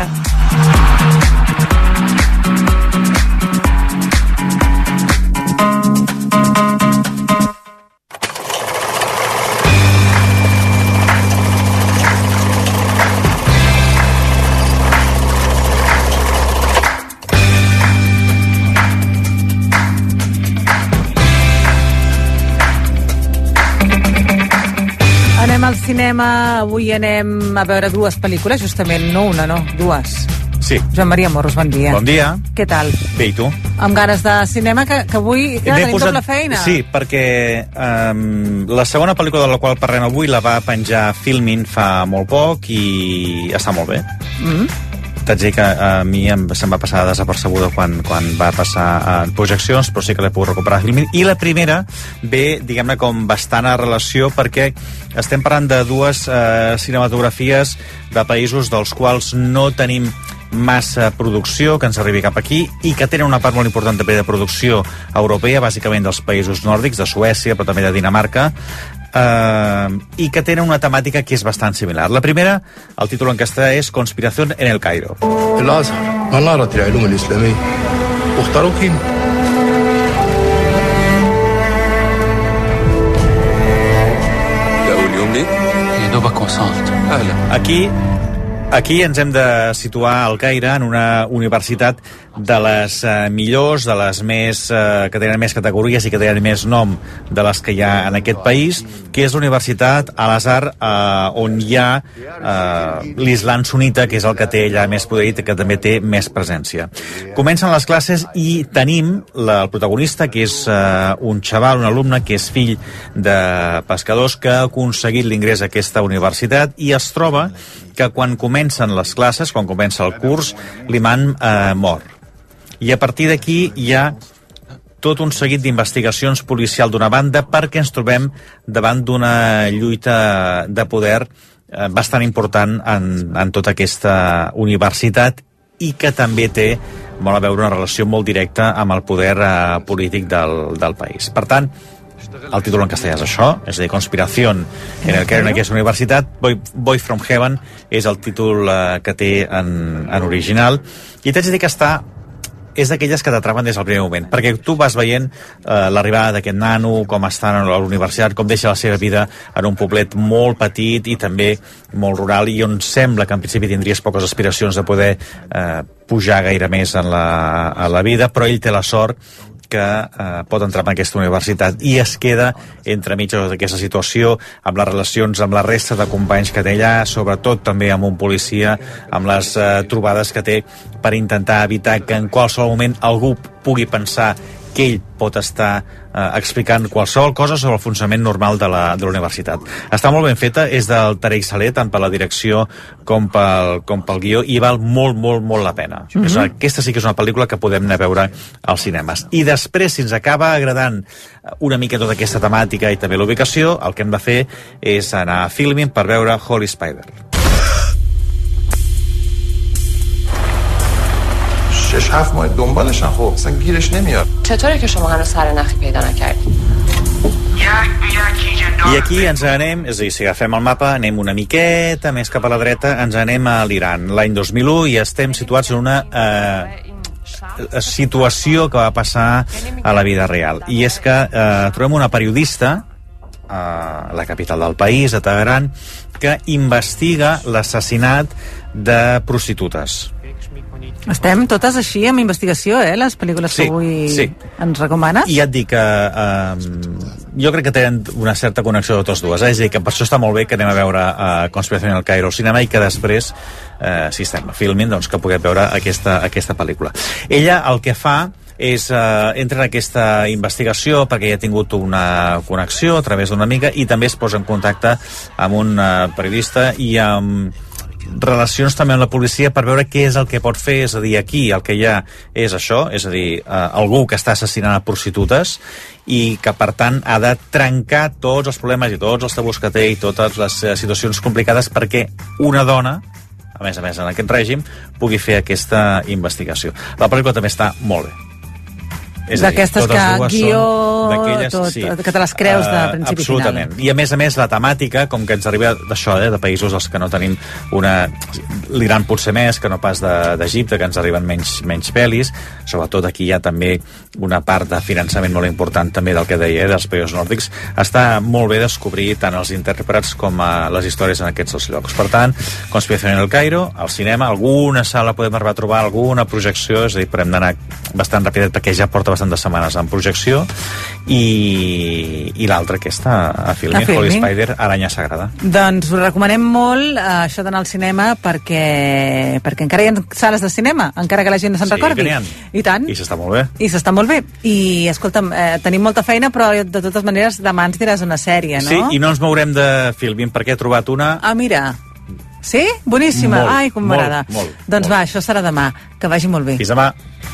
Anem al cinema, avui anem a veure dues pel·lícules, justament, no una, no, dues. Sí. Joan Maria Morros, bon dia. Bon dia. Què tal? Bé, i tu? Amb ganes de cinema, que avui tenim doble feina. Sí, perquè la segona pel·lícula de la qual parlem avui la va penjar Filmin fa molt poc i està molt bé. T'haig de dir que a mi se'm va passar desapercebuda quan va passar en projeccions, però sí que l'he pogut recuperar a Filmin. I la primera ve, diguem-ne, com bastant a relació, perquè estem parlant de dues cinematografies de països dels quals no tenim massa producció que ens arribi cap aquí i que tenen una part molt important també de producció europea, bàsicament dels països nòrdics, de Suècia, però també de Dinamarca, i que tenen una temàtica que és bastant similar. La primera, el títol en castellà és Conspiración en el Cairo. الأزهر منارة العلوم الإسلامية واختاروا قيمة. أول يوم ليك؟ يا دوبك وصلت. أهلا. Aquí ens hem de situar al Caire, en una universitat de les millors, de les més que tenen més categories i que tenen més nom de les que hi ha en aquest país, que és la Universitat Al-Azhar, on hi ha l'Islam sunita, que és el que té allà més poder i que també té més presència. Comencen les classes i tenim el protagonista, que és un xaval, un alumne, que és fill de pescadors, que ha aconseguit l'ingrés a aquesta universitat i es troba que quan comencen les classes, quan comença el curs, l'imam mor. I a partir d'aquí hi ha tot un seguit d'investigacions policial d'una banda, perquè ens trobem davant d'una lluita de poder bastant important en tota aquesta universitat i que també té molt a veure una relació molt directa amb el poder polític del país. Per tant, el títol en castellà és això, és a dir, Conspiración en el Cairo, en aquesta universitat. Boy from Heaven és el títol que té en original, i t'haig de dir que és d'aquelles que t'atrapen des del primer moment, perquè tu vas veient l'arribada d'aquest nano, com està a la universitat, com deixa la seva vida en un poblet molt petit i també molt rural, i on sembla que en principi tindries poques aspiracions de poder pujar gaire més a la vida, però ell té la sort que pot entrar en aquesta universitat i es queda entremig d'aquesta situació, amb les relacions amb la resta de companys que té allà, sobretot també amb un policia, amb les trobades que té per intentar evitar que en qualsevol moment algú pugui pensar que ell pot estar explicant qualsevol cosa sobre el funcionament normal de la universitat. Està molt ben feta, és del Tarek Saleh, tant per la direcció com pel guió, i val molt, molt, molt la pena. Aquesta sí que és una pel·lícula que podem anar a veure als cinemes. I després, si ens acaba agradant una mica tota aquesta temàtica i també l'ubicació, el que hem de fer és anar a Filmin per veure Holy Spider. شش هفت ماه دنبالشن، خب اصلا گیرش نمیاد. چطوره که شما هنوز سر نخی پیدا نکردید؟ I aquí ens anem, és a dir, si agafem el mapa, anem una miqueta més cap a la dreta, ens anem a l'Iran, l'any 2001, i estem situats en una situació que va passar a la vida real. I és que trobem una periodista a la capital del país, a Teheran, que investiga l'assassinat de prostitutes. Estem totes així amb investigació, les pel·lícules que avui ens recomanes? I ja et dic que jo crec que tenen una certa connexió de totes dues. És a dir, que per això està molt bé que anem a veure Conspiración en el Cairo al cinema i que després, si estem a Filmin, doncs que puguem veure aquesta pel·lícula. Ella el que fa és entra en aquesta investigació perquè ja ha tingut una connexió a través d'una amiga i també es posa en contacte amb un periodista i amb relacions també amb la policia per veure què és el que pot fer. És a dir, aquí el que hi ha és això, és a dir, algú que està assassinant a prostitutes i que per tant ha de trencar tots els problemes i tots els tabús que té i totes les situacions complicades perquè una dona, a més en aquest règim, pugui fer aquesta investigació. La pel·lícula també està molt bé. D'aquestes que guió, tot, que te les creus de principi a final. Absolutament. I a més la temàtica, com que ens arriba d'això, de països als que no tenim l'Iran potser més, que no pas d'Egipte, que ens arriben menys pel·lis, sobretot aquí hi ha també una part de finançament molt important també del que deia, dels països nòrdics. Està molt bé descobrir tant els intèrprets com les històries en aquests dos llocs. Per tant, Conspiración en el Cairo, al cinema, alguna sala podem arribar a trobar, alguna projecció, és a dir, però hem d'anar bastant ràpid perquè ja porta bastantes setmanes en projecció, i l'altra aquesta a Filmin, Holy Spider, Aranya Sagrada. Doncs us recomanem molt això d'anar al cinema perquè encara hi ha sales de cinema, encara que la gent no se'n recordi. I tant. I s'està molt bé. I s'està molt bé. I escolta'm, tenim molta feina, però de totes maneres demà ens diràs una sèrie, no? Sí, i no ens mourem de Filmin perquè he trobat una... Ah, mira. Sí? Boníssima. Ai, com m'agrada. Doncs va, això serà demà. Que vagi molt bé. Fins demà.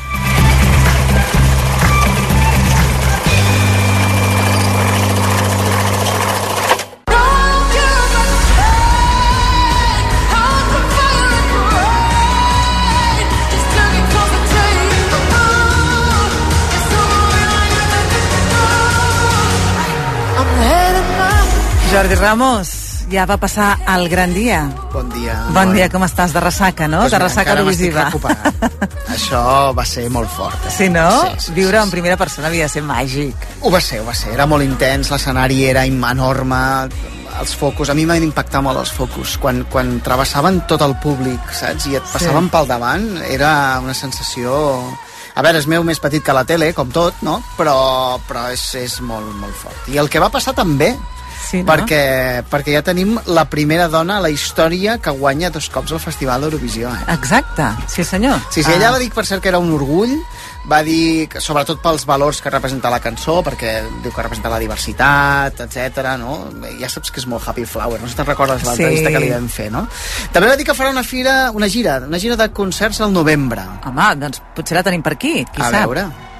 Jordi Ramos, ja va passar el gran dia. Bon dia. Bon dia, com estàs? De ressaca, no? Pues de ressaca televisiva. Això va ser molt fort. Sí, no? Sí, viure en primera persona havia de ser màgic. Ho va ser. Era molt intens, l'escenari era enorme, els focus, a mi m'han impactat molt els focus. Quan travessaven tot el públic, saps? I et passaven pel davant, era una sensació... A veure, és més petit que la tele, com tot, no? Però és molt, molt fort. I el que va passar també, sí, no? perquè ja tenim la primera dona a la història que guanya 2 cops el Festival d'Eurovisió. Exacte, sí senyor. Sí, ella va dir, per cert, que era un orgull, va dir, que, sobretot pels valors que representa la cançó, perquè diu que representa la diversitat, etc. No? Ja saps que és molt happy flower, no sé si te'n recordes l'entrevista que li vam fer, no? També va dir que farà una gira de concerts al novembre. Home, doncs potser la tenim per aquí, qui sap? A veure.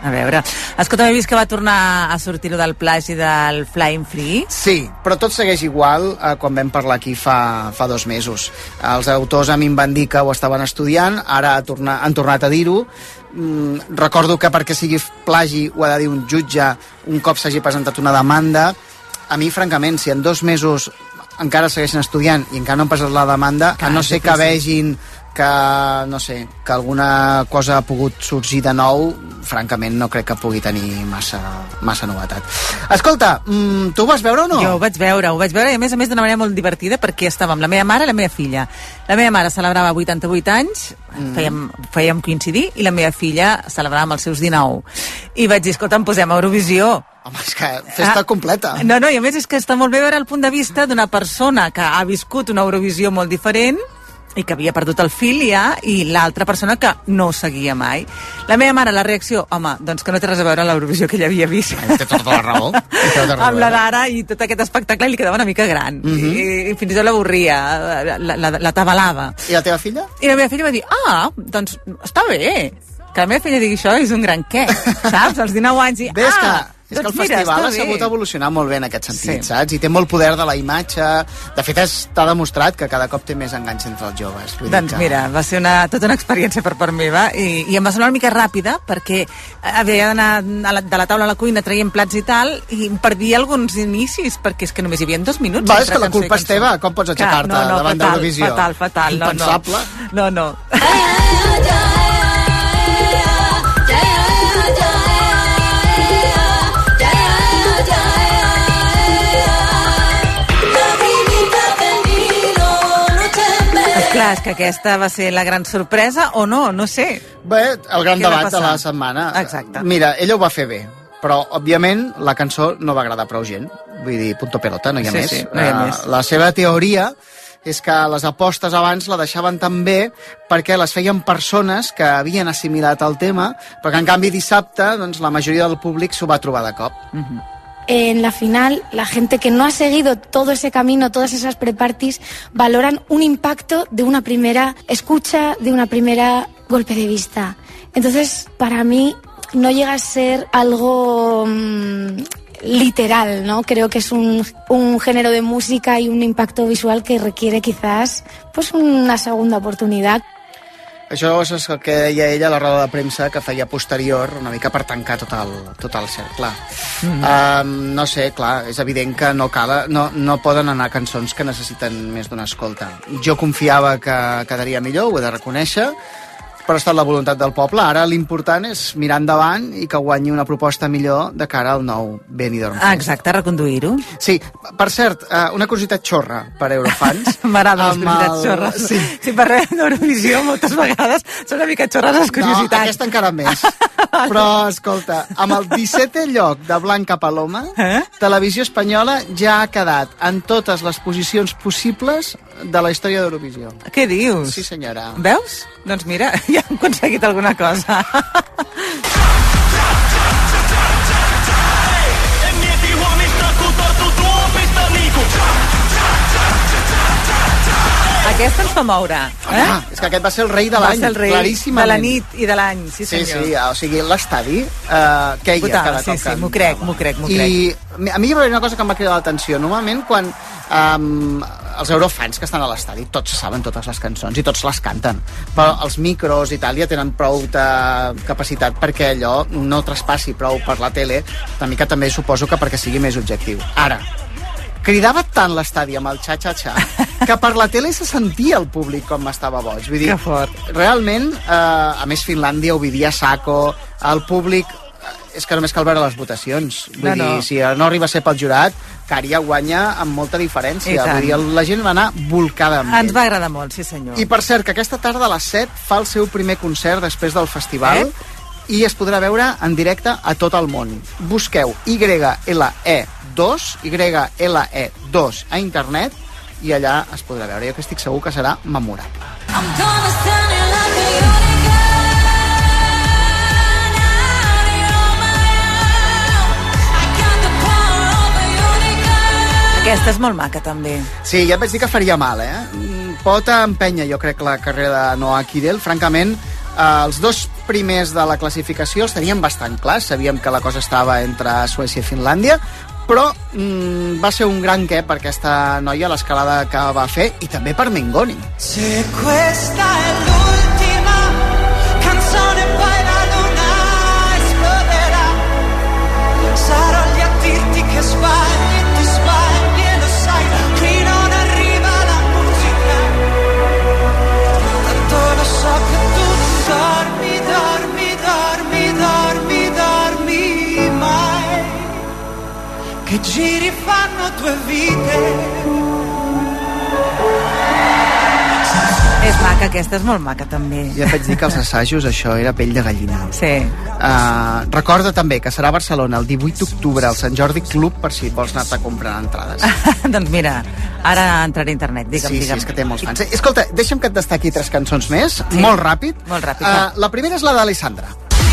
A veure, escolta, he vist que va tornar a sortir-ho del plagi del Flying Free. Sí, però tot segueix igual quan vam parlar aquí fa 2 mesos. Els autors a mi em van dir que ho estaven estudiant, ara han tornat a dir-ho. Recordo que perquè sigui plagi ho ha de dir un jutge un cop s'hagi presentat una demanda. A mi, francament, si en 2 mesos encara segueixen estudiant i encara no han passat la demanda, a no ser que vegin que, no sé, que alguna cosa ha pogut sorgir de nou, francament no crec que pugui tenir massa novetat. Escolta, tu ho vas veure o no? Jo ho vaig veure i a més d'una manera molt divertida perquè estava amb la meva mare i la meva filla. La meva mare celebrava 88 anys, fèiem coincidir, i la meva filla celebrava amb els seus 19. I vaig dir, escolta, em posem a Eurovisió. Home, és que festa completa. No, i a més és que està molt bé veure el punt de vista d'una persona que ha viscut una Eurovisió molt diferent i que havia perdut el fil ja, i l'altra persona que no seguia mai. La meva mare, la reacció, home, doncs que no té res a veure l'Eurovisió que ella havia vist. Té tota la raó. Amb la d'ara i tot aquest espectacle li quedava una mica gran. I fins i tot l'avorria, la tabalava. I la teva filla? I la meva filla va dir, doncs està bé. Que la meva filla digui això és un gran què, saps? Als 19 anys i... Ves és que el festival ha sabut evolucionar molt bé en aquest sentit, saps? I té molt poder de la imatge. De fet, t'ha demostrat que cada cop té més enganys entre els joves. Doncs mira, va ser tota una experiència per part meva i em va semblar una mica ràpida perquè havia d'anar de la taula a la cuina traient plats i tal i em perdia alguns inicis perquè és que només hi havia 2 minuts. Va, és que la culpa és teva. Com pots aixecar-te davant d'Eurovisió? Fatal. Impensable. No. Clar, és que aquesta va ser la gran sorpresa o no sé. Bé, el gran debat de la setmana. Exacte. Mira, ella ho va fer bé, però, òbviament, la cançó no va agradar prou gent. Vull dir, punto pelota, no hi ha més. Sí, no hi ha més. La seva teoria és que les apostes abans la deixaven tan bé perquè les feien persones que havien assimilat el tema, però que en canvi dissabte doncs, la majoria del públic s'ho va trobar de cop. En la final, la gente que no ha seguido todo ese camino, todas esas pre-parties, valoran un impacto de una primera escucha, de una primera golpe de vista. Entonces, para mí, no llega a ser algo literal, ¿no? Creo que es un género de música y un impacto visual que requiere quizás pues una segunda oportunidad. Això és el que deia ella a la roda de premsa que feia posterior, una mica per tancar tot el cercle. No sé, clar, és evident que no poden anar cançons que necessiten més d'una escolta. Jo confiava que quedaria millor, ho he de reconèixer, però ha estat la voluntat del poble. Ara l'important és mirar endavant i que guanyi una proposta millor de cara al nou Benidorm Fest. Exacte, reconduir-ho. Sí, per cert, una curiositat xorra per Eurofans. M'agrada les curiositats xorres. Sí, parlem d'Eurovisió moltes vegades són una mica xorres les curiositats. No, aquesta encara més. Però, escolta, amb el 17è lloc de Blanca Paloma, Televisió Espanyola ja ha quedat en totes les posicions possibles de la història d'Eurovisió. Què dius? Sí, senyora. Veus? Doncs mira, ja hem aconseguit alguna cosa. Aquesta ens fa moure. És que aquest va ser el rei de l'any, claríssimament. De la nit i de l'any, sí senyor. Sí, o sigui, l'estadi queia cada cop. Sí, m'ho crec. I a mi hi va haver una cosa que em va cridar l'atenció. Normalment, quan els eurofans que estan a l'estadi, tots saben totes les cançons i tots les canten, però els micros i tal ja tenen prou de capacitat perquè allò no traspassi prou per la tele, una mica també suposo que perquè sigui més objectiu. Ara, cridava tant l'estadi amb el xa-xa-xa que per la tele se sentia el públic com estava boig. Vull dir, que fort. Realment, a més Finlàndia ho vivia a saco, el públic és que només cal veure les votacions. Vull dir, si no arriba a ser pel jurat, Cària guanya amb molta diferència. Vull dir, la gent va anar volcada amb ell. Ens va agradar molt, sí senyor. I per cert, que aquesta tarda a les 7 fa el seu primer concert després del festival i es podrà veure en directe a tot el món. Busqueu YLE2 YLE2 a internet i allà es podrà veure. Jo que estic segur que serà memorable. Aquesta és molt maca, també. Sí, ja et vaig dir que faria mal, Pot empènyer, jo crec, la carrera de Noah Kirel. Francament, els dos primers de la classificació els teníem bastant clars, sabíem que la cosa estava entre Suècia i Finlàndia, però va ser un gran què per aquesta noia, l'escalada que va fer, i també per Mengoni. Se questa è l'ultima canzone poi la luna esploderà, sarò lì a dirti che sbagli, ti sbagli e lo sai, qui non arriva la musica, tanto lo so che tu dormi, dormi, dormi, dormi, dormi mai, che giri fanno 2 vite. És maca, aquesta és molt maca també. Ja et vaig dir que els assajos això era pell de gallina. Sí. Recorda també que serà a Barcelona el 18 d'octubre al Sant Jordi Club, per si vols anar-te comprant entrades. Doncs mira, ara entraré a internet, digue'm. Sí, és que té molts fans. Escolta, deixa'm que et destaqui 3 cançons més, molt ràpid. Molt ràpid. La primera és la d'Alessandra.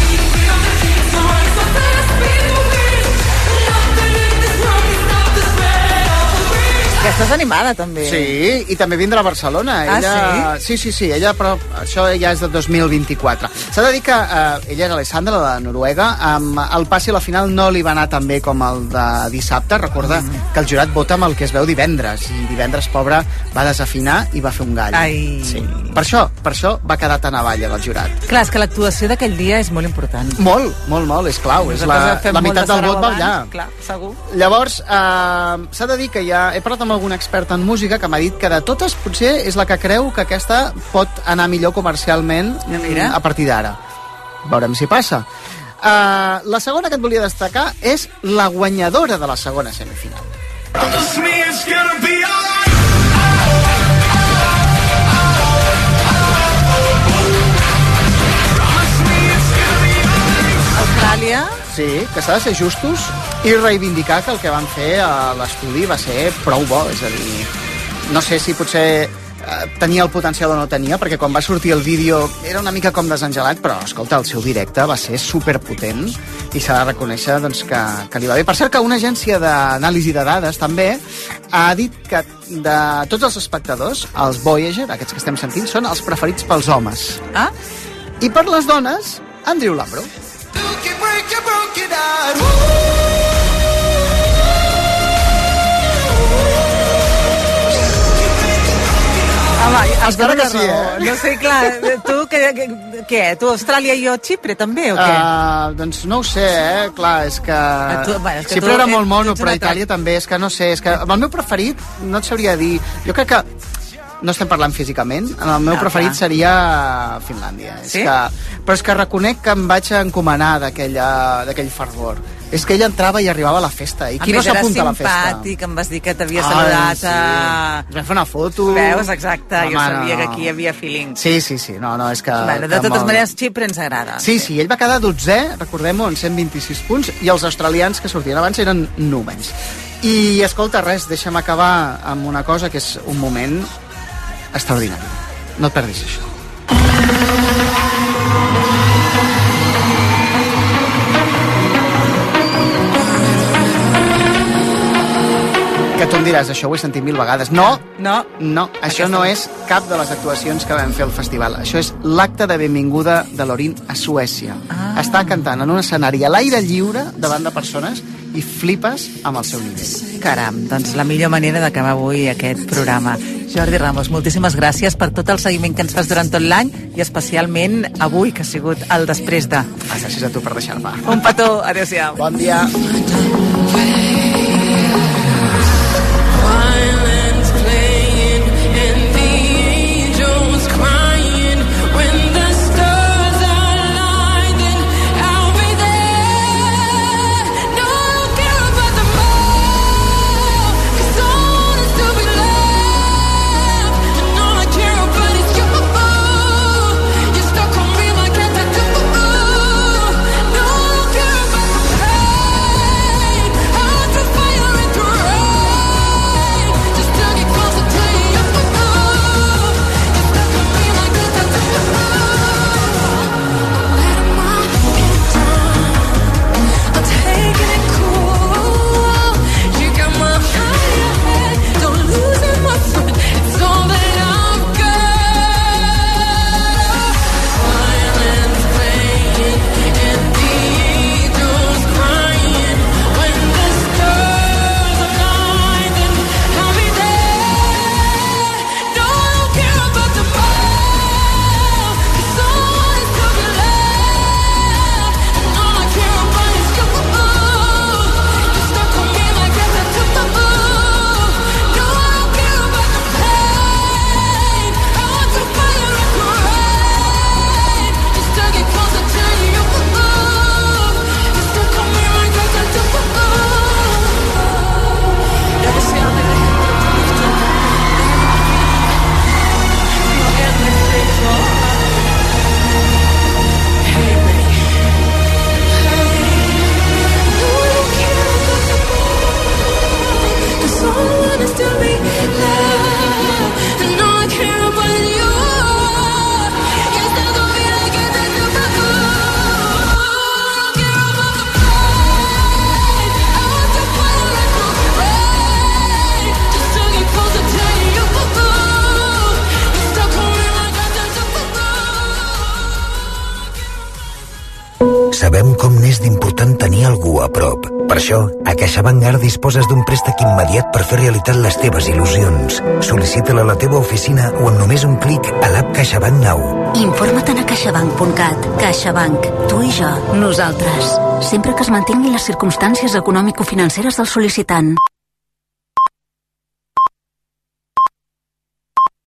Aquesta és animada, també. Sí, i també vindrà a Barcelona. Ella... sí? Sí, ella, però això ja és de 2024. S'ha de dir que ella és Alessandra, la de Noruega. El pas i la final no li va anar tan bé com el de dissabte. Recorda que el jurat vota amb el que es veu divendres, i divendres, pobra, va desafinar i va fer un gall. Ai. Sí. Per això va quedar tan avall del jurat. Clar, és que l'actuació d'aquell dia és molt important. Molt, és clau. És la meitat del vot va allà. Clar, segur. Llavors, s'ha de dir que ja he parlat amb algun expert en música que m'ha dit que de totes potser és la que creu que aquesta pot anar millor comercialment a partir d'ara. Veurem si passa. La segona que et volia destacar és la guanyadora de la segona semifinal. Austràlia. Sí, que s'ha de ser justos i reivindicar que el que van fer a l'estudi va ser prou bo, és a dir, no sé si potser tenia el potencial o no tenia, perquè quan va sortir el vídeo era una mica com desengelat, però escolta, el seu directe va ser superpotent i s'ha de reconèixer doncs, que li va bé. Per cert que una agència d'anàlisi de dades també ha dit que de tots els espectadors, els Voyager, aquests que estem sentint, són els preferits pels homes. I per les dones, Andrew Lambro. Home, es veu que sí, No sé, clar, tu, què? Tu, Austràlia i jo, Xipre, també, o què? Doncs no ho sé, Clar, és que... és que Xipre era molt mono, però Itàlia també, és que no sé, és que el meu preferit, no et sabria dir... Jo crec que no estem parlant físicament, el meu preferit seria Finlàndia. Sí? Però és que reconec que em vaig encomanar d'aquell fervor. És que ella entrava i arribava a la festa. I qui no s'apunta a la festa? Era simpàtic, em vas dir que t'havia saludat. Sí. Ens vam fer una foto. Veus, exacte, jo sabia que aquí hi havia feeling. Sí, no, és que... Bueno, de totes maneres, Xipre ens agrada. Sí, ell va quedar 12è, recordem-ho, en 126 punts, i els australians que sortien abans eren númens. I, escolta, deixa'm acabar amb una cosa que és un moment extraordinari. No et perdis això. Que tu em diràs, això ho he sentit 1000 vegades. No, això no és cap de les actuacions que vam fer al festival. Això és l'acte de benvinguda de Loreen a Suècia. Està cantant en un escenari a l'aire lliure davant de persones i flipes amb el seu nivell. Caram, doncs la millor manera d'acabar avui aquest programa. Jordi Ramos, moltíssimes gràcies per tot el seguiment que ens fas durant tot l'any i especialment avui, que ha sigut el després de... Gràcies a tu per deixar-me. Un petó, adéu-siau. Bon dia. sabem com n'és d'important tenir algú a prop. Per això, a CaixaBank ara disposes d'un préstec immediat per fer realitat les teves il·lusions. Sol·licita-la a la teva oficina o amb només un clic a l'app CaixaBank Now. Informa't a caixabank.cat. CaixaBank. Tu i jo. Nosaltres. Sempre que es mantinguin les circumstàncies econòmico-financeres del sol·licitant.